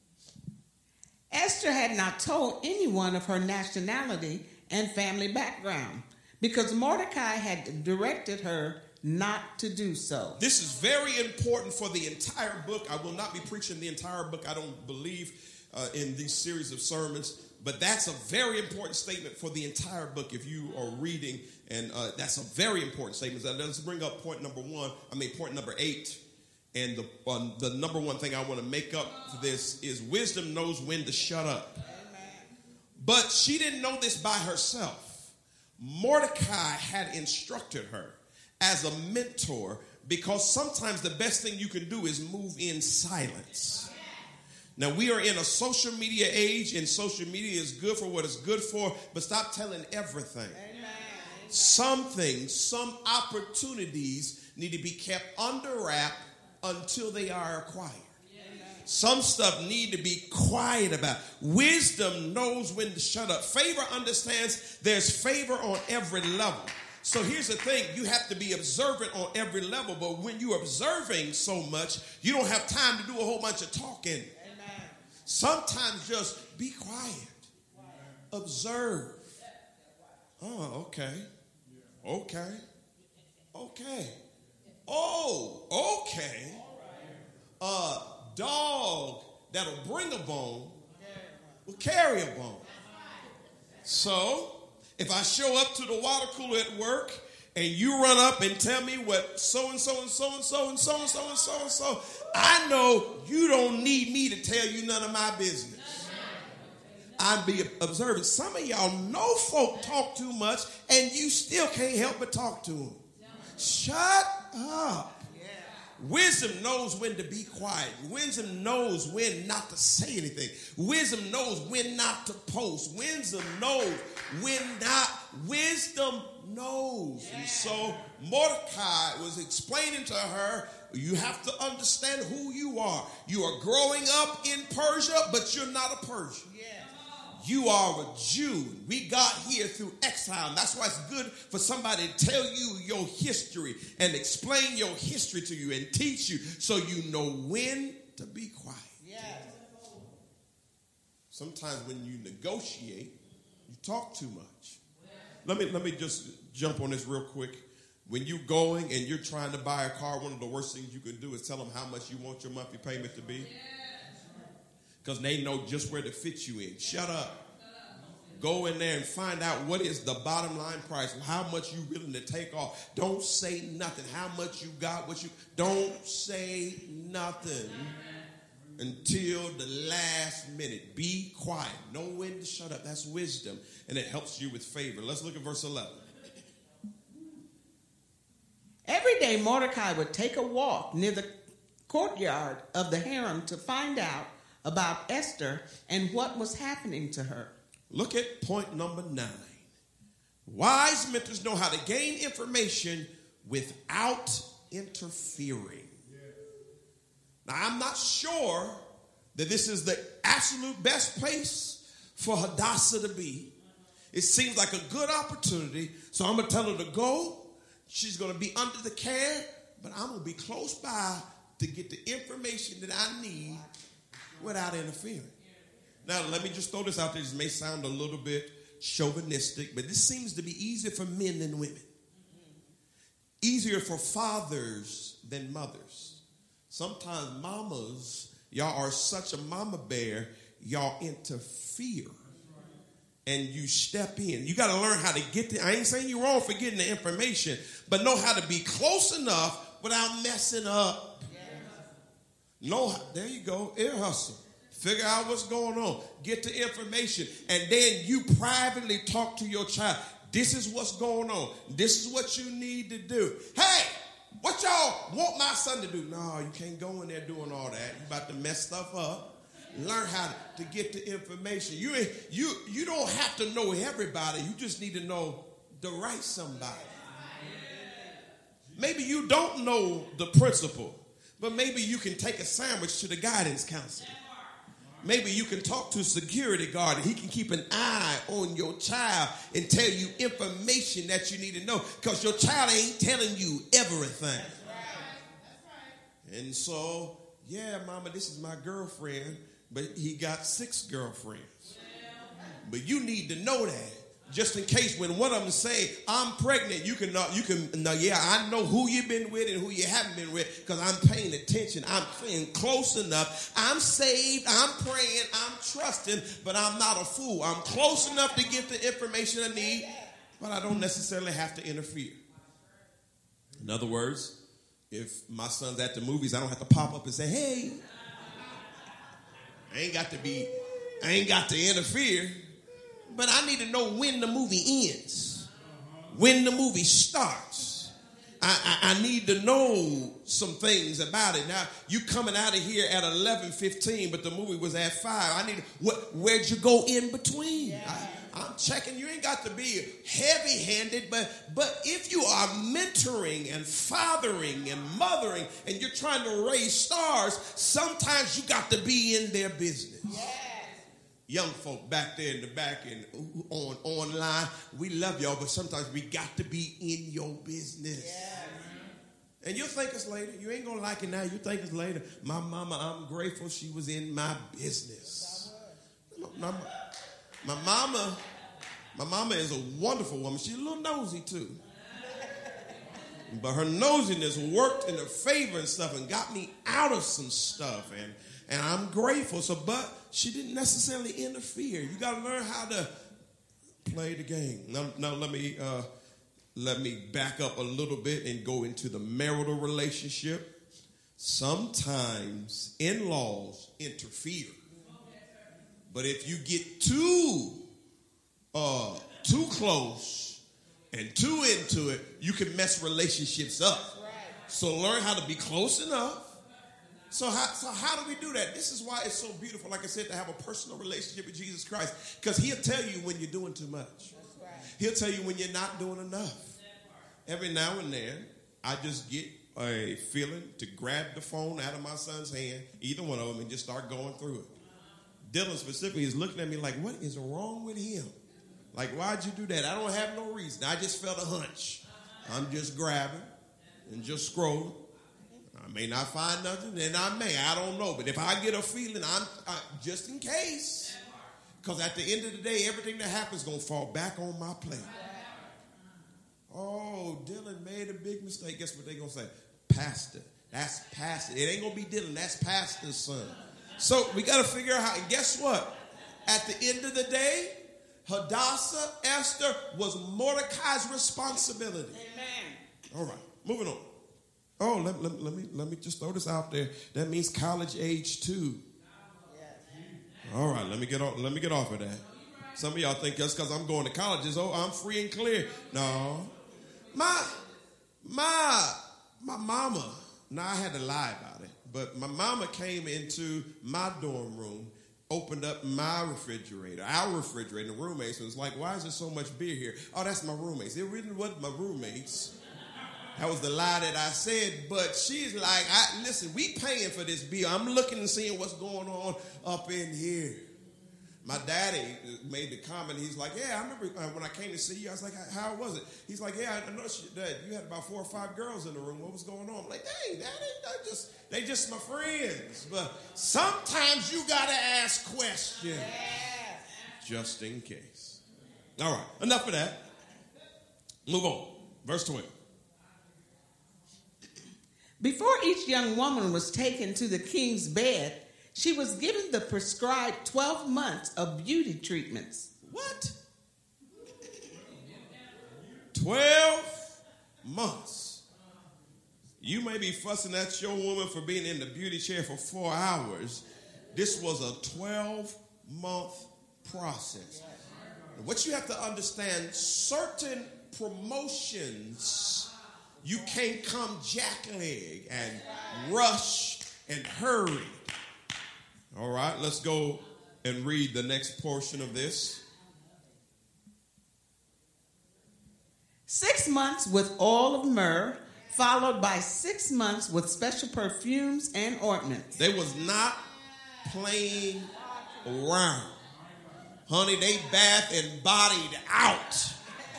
Esther had not told anyone of her nationality and family background because Mordecai had directed her not to do so. This is very important for the entire book. I will not be preaching the entire book, I don't believe. Uh, in these series of sermons, but that's a very important statement for the entire book if you are reading, and uh, that's a very important statement. So let's bring up point number one, I mean point number eight, and the, uh, the number one thing I want to make up for this is wisdom knows when to shut up. Amen. But she didn't know this by herself. Mordecai had instructed her as a mentor, because sometimes the best thing you can do is move in silence. Now, we are in a social media age, and social media is good for what it's good for, but stop telling everything. Amen. Some things, some opportunities need to be kept under wrap until they are acquired. Yeah. Some stuff need to be quiet about. Wisdom knows when to shut up. Favor understands there's favor on every level. So here's the thing. You have to be observant on every level. But when you're observing so much, you don't have time to do a whole bunch of talking. Amen. Sometimes just be quiet. Observe. Oh, okay. Okay. Okay. Oh, okay. Uh, dog that'll bring a bone will carry a bone. So, if I show up to the water cooler at work and you run up and tell me what so and so and so and so and so and so and so and so, I know you don't need me to tell you none of my business. I'd be observant. Some of y'all know folk talk too much and you still can't help but talk to them. Shut up. Wisdom knows when to be quiet. Wisdom knows when not to say anything. Wisdom knows when not to post. Wisdom knows when not. Wisdom knows. And so Mordecai was explaining to her, you have to understand who you are. You are growing up in Persia, but you're not a Persian. You are a Jew. We got here through exile. And that's why it's good for somebody to tell you your history and explain your history to you and teach you so you know when to be quiet. Yes. Sometimes when you negotiate, you talk too much. Let me, let me just jump on this real quick. When you're going and you're trying to buy a car, one of the worst things you can do is tell them how much you want your monthly payment to be. Because they know just where to fit you in. Shut up. Go in there and find out what is the bottom line price. How much you willing to take off. Don't say nothing. How much you got, what you... Don't say nothing until the last minute. Be quiet. Know when to shut up. That's wisdom. And it helps you with favor. Let's look at verse eleven. Every day Mordecai would take a walk near the courtyard of the harem to find out about Esther and what was happening to her. Look at point number nine. Wise mentors know how to gain information without interfering. Now, I'm not sure that this is the absolute best place for Hadassah to be. It seems like a good opportunity, so I'm going to tell her to go. She's going to be under the care, but I'm going to be close by to get the information that I need without interfering. Now, let me just throw this out there. This may sound a little bit chauvinistic, but this seems to be easier for men than women. Easier for fathers than mothers. Sometimes mamas, y'all are such a mama bear, y'all interfere. And you step in. You got to learn how to get the, I ain't saying you're wrong for getting the information, but know how to be close enough without messing up. Know, there you go, ear hustle. Figure out what's going on. Get the information. And then you privately talk to your child. This is what's going on. This is what you need to do. Hey, what y'all want my son to do? No, you can't go in there doing all that. You about to mess stuff up. Learn how to, to get the information. You, you, you don't have to know everybody. You just need to know the right somebody. Maybe you don't know the principal, but maybe you can take a sandwich to the guidance counselor. Maybe you can talk to a security guard and he can keep an eye on your child and tell you information that you need to know because your child ain't telling you everything. That's right. That's right. And so, yeah, mama, this is my girlfriend, but he got six girlfriends. But you need to know that. Just in case when one of them say, I'm pregnant, you can know, you can know, yeah, I know who you've been with and who you haven't been with because I'm paying attention. I'm paying close enough. I'm saved. I'm praying. I'm trusting, but I'm not a fool. I'm close enough to get the information I need, but I don't necessarily have to interfere. In other words, if my son's at the movies, I don't have to pop up and say, hey, I ain't got to be, I ain't got to interfere. But I need to know when the movie ends, when the movie starts. I, I, I need to know some things about it. Now, you coming out of here at eleven fifteen, but the movie was at five. I need, what, where'd you go in between? Yeah. I, I'm checking. You ain't got to be heavy-handed, but but if you are mentoring and fathering and mothering and you're trying to raise stars, sometimes you got to be in their business. Yes. Young folk back there in the back and on online, we love y'all, but sometimes we got to be in your business. Yes. And you'll thank us later. You ain't gonna like it now. You thank us later. My mama, I'm grateful she was in my business. My, my mama, my mama is a wonderful woman. She's a little nosy too. But her nosiness worked in her favor and stuff and got me out of some stuff. And, and I'm grateful. So, but she didn't necessarily interfere. You got to learn how to play the game. Now, now let me uh, let me back up a little bit and go into the marital relationship. Sometimes in-laws interfere. But if you get too uh, too close and too into it, you can mess relationships up. So learn how to be close enough. So how, so how do we do that? This is why it's so beautiful, like I said, to have a personal relationship with Jesus Christ. Because he'll tell you when you're doing too much. He'll tell you when you're not doing enough. Every now and then, I just get a feeling to grab the phone out of my son's hand, either one of them, and just start going through it. Dylan specifically is looking at me like, what is wrong with him? Like, why'd you do that? I don't have no reason. I just felt a hunch. I'm just grabbing and just scrolling. I may not find nothing, and I may. I don't know. But if I get a feeling, I'm I, just in case. Because at the end of the day, everything that happens is going to fall back on my plate. Oh, Dylan made a big mistake. Guess what they're going to say? Pastor. That's pastor. It ain't going to be Dylan. That's pastor's son. So we got to figure out how. And guess what? At the end of the day, Hadassah, Esther was Mordecai's responsibility. Amen. All right, moving on. Oh, let, let, let me let me just throw this out there. That means college age too. All right, let me get off. Let me get off of that. Some of y'all think just because I'm going to colleges, oh, I'm free and clear. No, my my my mama. Now I had to lie about it, but my mama came into my dorm room, opened up my refrigerator, our refrigerator, the roommates. It was like, why is there so much beer here? Oh, that's my roommates. It really wasn't my roommates. That was the lie that I said. But she's like, I, listen, we paying for this beer. I'm looking and seeing what's going on up in here. My daddy made the comment. He's like, yeah, I remember uh, when I came to see you. I was like, how was it? He's like, yeah, I noticed that you had about four or five girls in the room. What was going on? I'm like, dang, daddy, they just, they just my friends. But sometimes you got to ask questions. Yeah. Just in case. All right, enough of that. Move on. Verse twelve. Before each young woman was taken to the king's bed, she was given the prescribed twelve months of beauty treatments. What? twelve months. You may be fussing at your woman for being in the beauty chair for four hours. This was a twelve-month process. What you have to understand, certain promotions, you can't come jackleg and rush and hurry. All right, let's go and read the next portion of this. Six months with oil of myrrh, followed by six months with special perfumes and ointments. They was not playing around. Honey, they bathed and bodied out.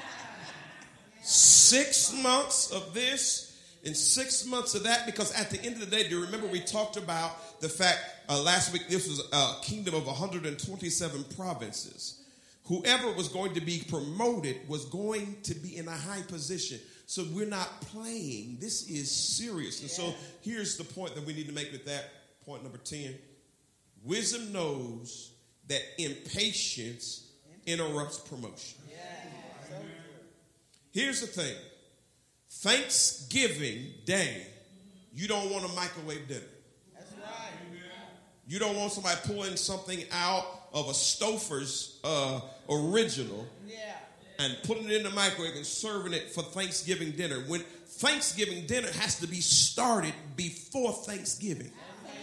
Six months of this and six months of that, because at the end of the day, do you remember we talked about the fact uh, last week this was a kingdom of one hundred twenty-seven provinces. Whoever was going to be promoted was going to be in a high position. So we're not playing. This is serious. And so here's the point that we need to make with that, point number ten. Wisdom knows that impatience interrupts promotion. Here's the thing. Thanksgiving Day, you don't want a microwave dinner. That's right. You don't want somebody pulling something out of a Stouffer's uh, original yeah. and putting it in the microwave and serving it for Thanksgiving dinner. When Thanksgiving dinner has to be started before Thanksgiving.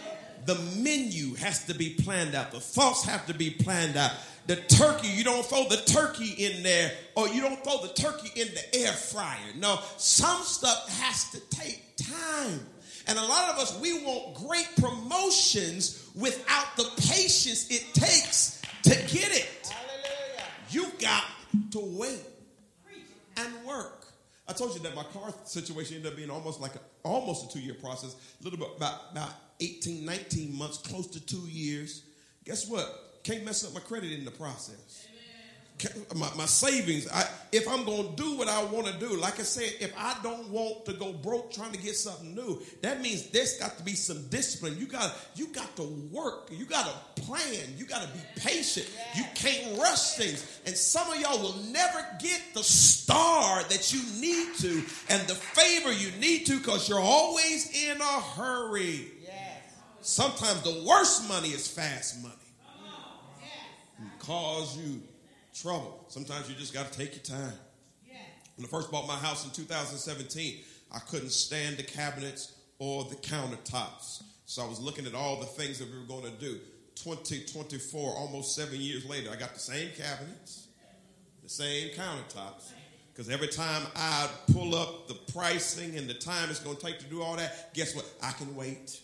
The menu has to be planned out. The thoughts have to be planned out. The turkey, you don't throw the turkey in there, or you don't throw the turkey in the air fryer. No, some stuff has to take time. And a lot of us, we want great promotions without the patience it takes to get it. Hallelujah. You got to wait and work. I told you that my car situation ended up being almost like a, almost a two-year process, a little bit about, about eighteen, nineteen months, close to two years. Guess what? Can't mess up my credit in the process. My, my savings, I, if I'm going to do what I want to do, like I said, if I don't want to go broke trying to get something new, that means there's got to be some discipline. You got you got to work. You got to plan. You got to be patient. You can't rush things. And some of y'all will never get the star that you need to and the favor you need to because you're always in a hurry. Sometimes the worst money is fast money. It cause you trouble. Sometimes you just got to take your time. Yeah. When I first bought my house in two thousand seventeen, I couldn't stand the cabinets or the countertops. So I was looking at all the things that we were going to do. twenty twenty-four, almost seven years later, I got the same cabinets, the same countertops. Because every time I pull up the pricing and the time it's going to take to do all that, guess what? I can wait.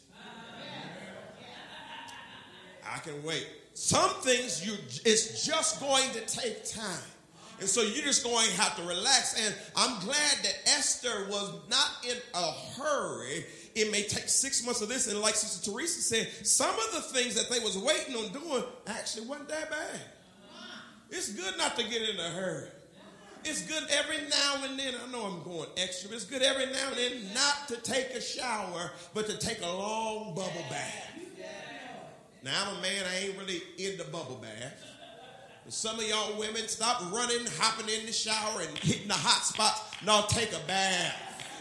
I can wait. Some things you it's just going to take time. And so you're just going to have to relax. And I'm glad that Esther was not in a hurry. It may take six months of this. And like Sister Teresa said, some of the things that they was waiting on doing actually wasn't that bad. It's good not to get in a hurry. It's good every now and then. I know I'm going extra. But it's good every now and then not to take a shower, but to take a long bubble bath. Now, I'm a man, I ain't really into bubble bath. But some of y'all women, stop running, hopping in the shower, and hitting the hot spots. No, take a bath.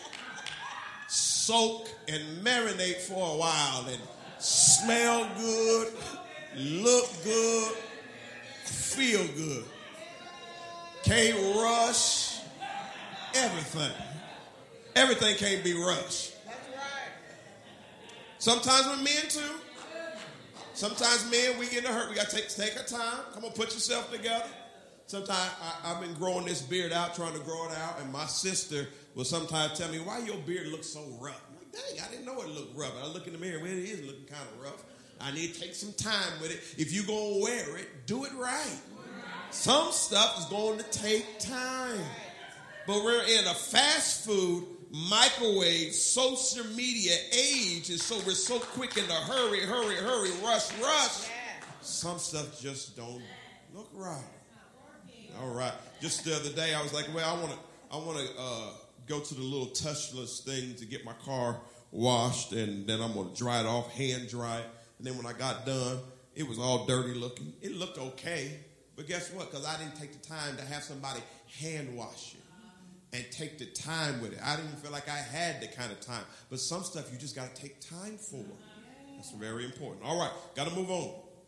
Soak and marinate for a while and smell good, look good, feel good. Can't rush everything. Everything can't be rushed. Sometimes we're men too. Sometimes men, we get in a hurt. We got to take, take our time. Come on, put yourself together. Sometimes I, I've been growing this beard out, trying to grow it out. And my sister will sometimes tell me, why your beard looks so rough? I'm like, dang, I didn't know it looked rough. I look in the mirror, well, it is looking kind of rough. I need to take some time with it. If you're going to wear it, do it right. Some stuff is going to take time. But we're in a fast food, microwave, social media age, and so we're so quick in a hurry, hurry, hurry, rush, rush. Some stuff just don't look right. All right. Just the other day, I was like, well, I want to, I want to uh, go to the little touchless thing to get my car washed, and then I'm going to dry it off, hand dry it. And then when I got done, it was all dirty looking. It looked okay, but guess what? Because I didn't take the time to have somebody hand wash it and take the time with it. I didn't feel like I had the kind of time. But some stuff you just got to take time for. That's very important. All right, got to move on.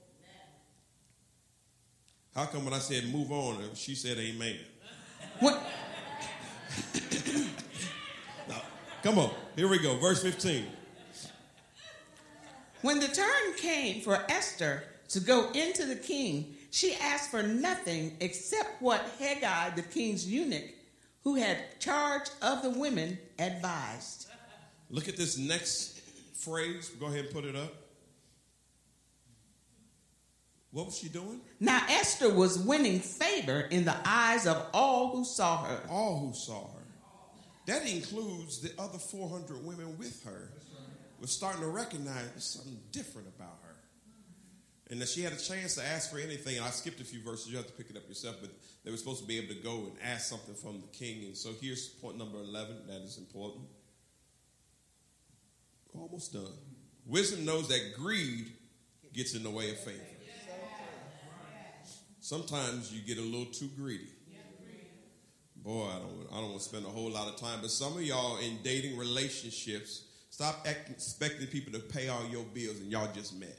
How come when I said move on, she said amen? What? Now, come on, here we go, verse fifteen. When the turn came for Esther to go into the king, she asked for nothing except what Haggai, the king's eunuch, who had charge of the women, advised. Look at this next phrase. Go ahead and put it up. What was she doing? Now Esther was winning favor in the eyes of all who saw her. All who saw her. That includes the other four hundred women with her. Was starting to recognize something different about her. And that she had a chance to ask for anything. And I skipped a few verses. You have to pick it up yourself. But they were supposed to be able to go and ask something from the king. And so here's point number eleven. That is important. Almost done. Wisdom knows that greed gets in the way of favor. Sometimes you get a little too greedy. Boy, I don't, I don't want to spend a whole lot of time. But some of y'all in dating relationships, stop expecting people to pay all your bills and y'all just met.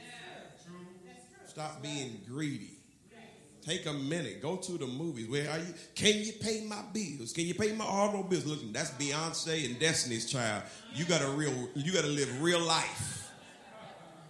Stop being greedy. Take a minute. Go to the movies. Where are you? Can you pay my bills? Can you pay my automobiles? Look, that's Beyonce and Destiny's Child. You got to real. You got to live real life.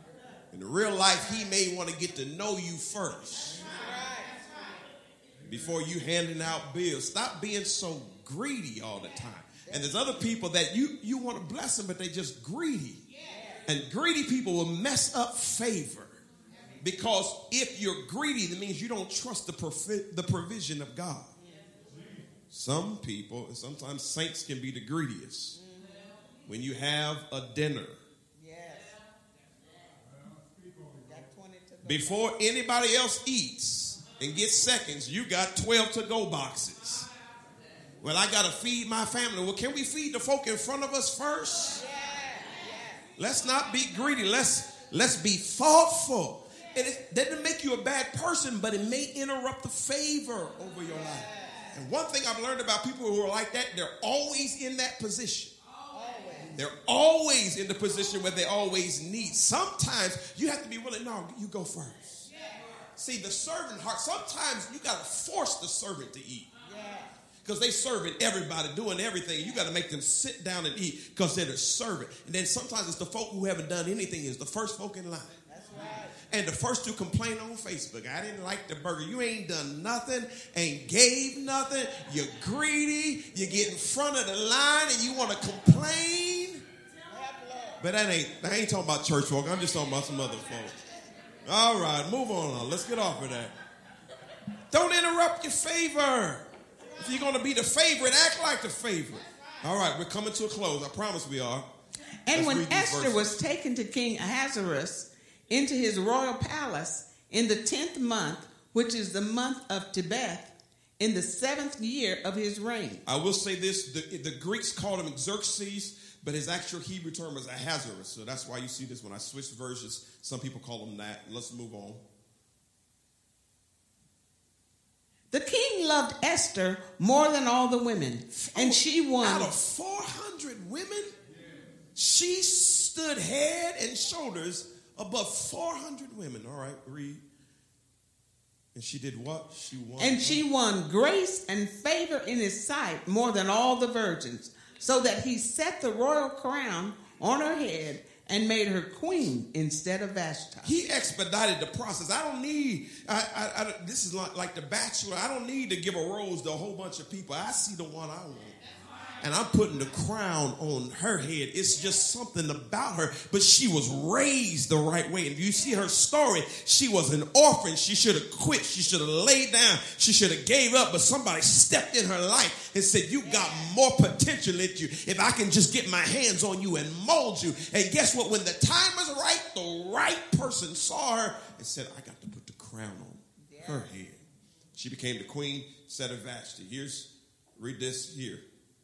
In real life, he may want to get to know you first before you handing out bills. Stop being so greedy all the time. And there's other people that you, you want to bless them, but they just greedy. And greedy people will mess up favor. Because if you're greedy, that means you don't trust the, profi- the provision of God. Some people, and sometimes saints can be the greediest. When you have a dinner, before anybody else eats and gets seconds, you got twelve to-go boxes. Well, I got to feed my family. Well, can we feed the folk in front of us first? Let's not be greedy. Let's, let's be thoughtful. And it doesn't make you a bad person, but it may interrupt the favor over your life. And one thing I've learned about people who are like that, they're always in that position. They're always in the position where they always need. Sometimes you have to be willing, no, you go first. See, the servant heart, sometimes you got to force the servant to eat. Because they serving everybody, doing everything. You got to make them sit down and eat because they're the servant. And then sometimes it's the folk who haven't done anything is the first folk in line. That's right. And the first to complain on Facebook. I didn't like the burger. You ain't done nothing, ain't gave nothing. You're greedy. You get in front of the line and you want to complain. But that ain't, I ain't talking about church folk. I'm just talking about some other folk. All right, move on. Now. Let's get off of that. Don't interrupt your favor. If you're going to be the favorite, act like the favorite. All right, we're coming to a close. I promise we are. And Let's when Esther verses. was taken to King Ahasuerus into his royal palace in the tenth month, which is the month of Tebeth, in the seventh year of his reign. I will say this, the, the Greeks called him Xerxes, but his actual Hebrew term is Ahasuerus. So that's why you see this when I switch versions. Some people call him that. Let's move on. The king loved Esther more than all the women, and she won. Out of four hundred women, she stood head and shoulders above four hundred women. All right, read. And she did what? She won. And she won grace and favor in his sight more than all the virgins, so that he set the royal crown on her head and made her queen instead of Vashti. He expedited the process. I don't need, I, I, I, this is like, like The Bachelor. I don't need to give a rose to a whole bunch of people. I see the one I want. And I'm putting the crown on her head. It's just something about her. But she was raised the right way. And if you see her story, she was an orphan. She should have quit. She should have laid down. She should have gave up. But somebody stepped in her life and said, you got more potential in you. If I can just get my hands on you and mold you. And guess what? When the time was right, the right person saw her and said, I got to put the crown on yeah. her head. She became the queen, instead of Vashti. Here's, read this here.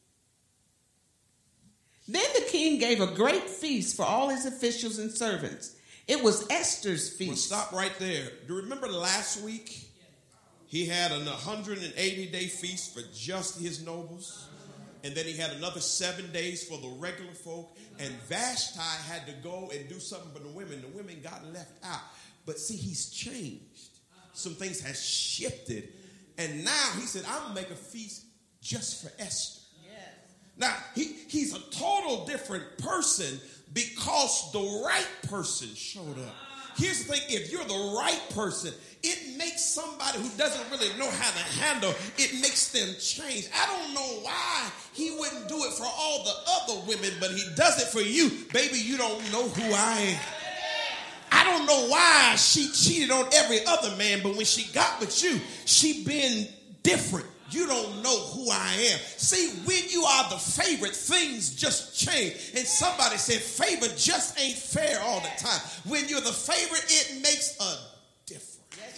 Then the king gave a great feast for all his officials and servants. It was Esther's feast. We'll stop right there. Do you remember last week? He had an one hundred eighty day feast for just his nobles. And then he had another seven days for the regular folk. And Vashti had to go and do something for the women. The women got left out. But see, he's changed. Some things have shifted. And now he said, I'm going to make a feast just for Esther. Now, he, he's a total different person because the right person showed up. Here's the thing. If you're the right person, it makes somebody who doesn't really know how to handle, it makes them change. I don't know why he wouldn't do it for all the other women, but he does it for you. Baby, you don't know who I am. I don't know why she cheated on every other man, but when she got with you, she been different. You don't know who I am. See, when you are the favorite, things just change. And somebody said, favor just ain't fair all the time. When you're the favorite, it makes a difference.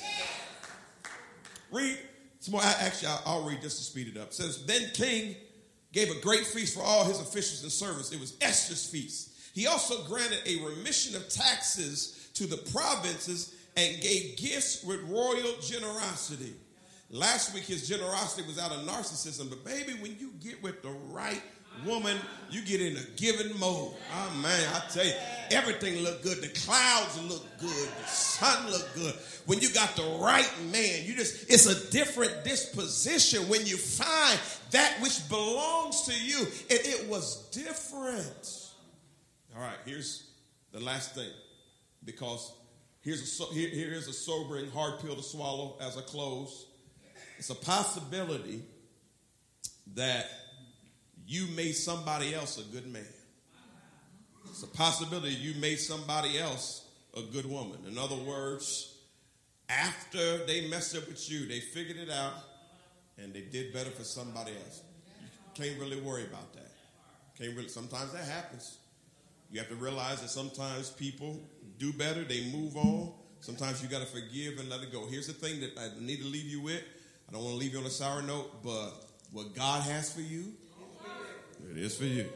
Read. Some more. Actually, I'll, I'll read just to speed it up. It says, then King gave a great feast for all his officials and servants. It was Esther's feast. He also granted a remission of taxes to the provinces and gave gifts with royal generosity. Last week, his generosity was out of narcissism. But, baby, when you get with the right woman, you get in a giving mode. Oh, man, I tell you, everything look good. The clouds look good. The sun look good. When you got the right man, you just, it's a different disposition when you find that which belongs to you. And it was different. All right, here's the last thing. Because Here's a, so, here, here is a sobering, hard pill to swallow as I close. It's a possibility that you made somebody else a good man. It's a possibility you made somebody else a good woman. In other words, after they messed up with you, they figured it out and they did better for somebody else. You can't really worry about that. Can't really. Sometimes that happens. You have to realize that sometimes people do better. They move on. Sometimes you got to forgive and let it go. Here's the thing that I need to leave you with. I don't want to leave you on a sour note, but what God has for you, it is for you.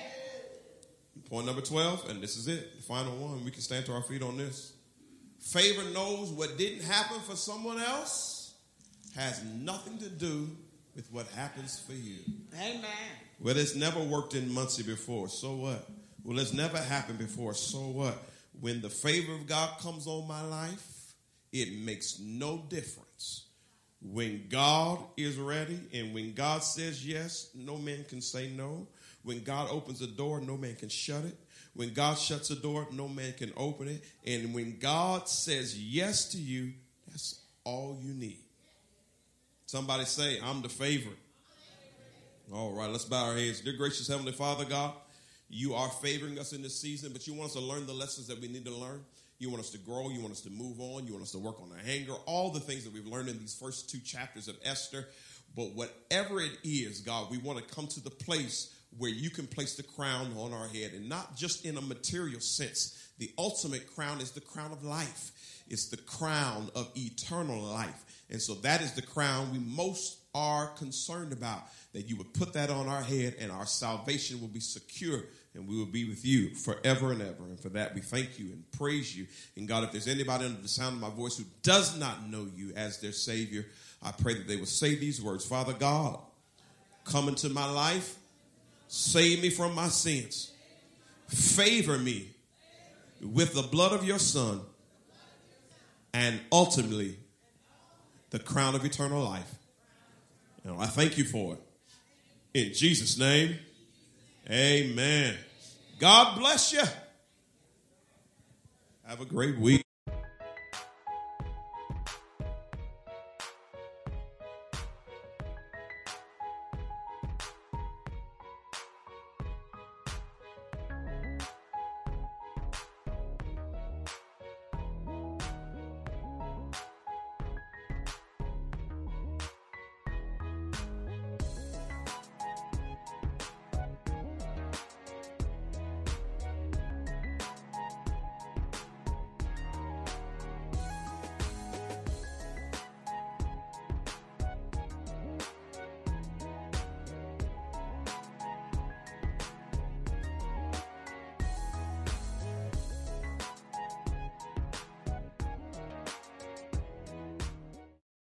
Point number twelve, and this is it, the final one. We can stand to our feet on this. Favor knows what didn't happen for someone else has nothing to do with what happens for you. Amen. Well, it's never worked in Muncie before. So what? Well, it's never happened before. So what? When the favor of God comes on my life, it makes no difference. When God is ready and when God says yes, no man can say no. When God opens a door, no man can shut it. When God shuts a door, no man can open it. And when God says yes to you, that's all you need. Somebody say, I'm the favorite. All right, let's bow our heads. Dear gracious Heavenly Father, God, you are favoring us in this season, but you want us to learn the lessons that we need to learn. You want us to grow. You want us to move on. You want us to work on our anger, all the things that we've learned in these first two chapters of Esther. But whatever it is, God, we want to come to the place where you can place the crown on our head, and not just in a material sense. The ultimate crown is the crown of life. It's the crown of eternal life. And so that is the crown we most are concerned about, that you would put that on our head and our salvation will be secure and we will be with you forever and ever. And for that, we thank you and praise you. And God, if there's anybody under the sound of my voice who does not know you as their Savior, I pray that they will say these words. Father God, come into my life. Save me from my sins. Favor me with the blood of your Son and ultimately the crown of eternal life. And I thank you for it. In Jesus' name, amen. God bless you. Have a great week.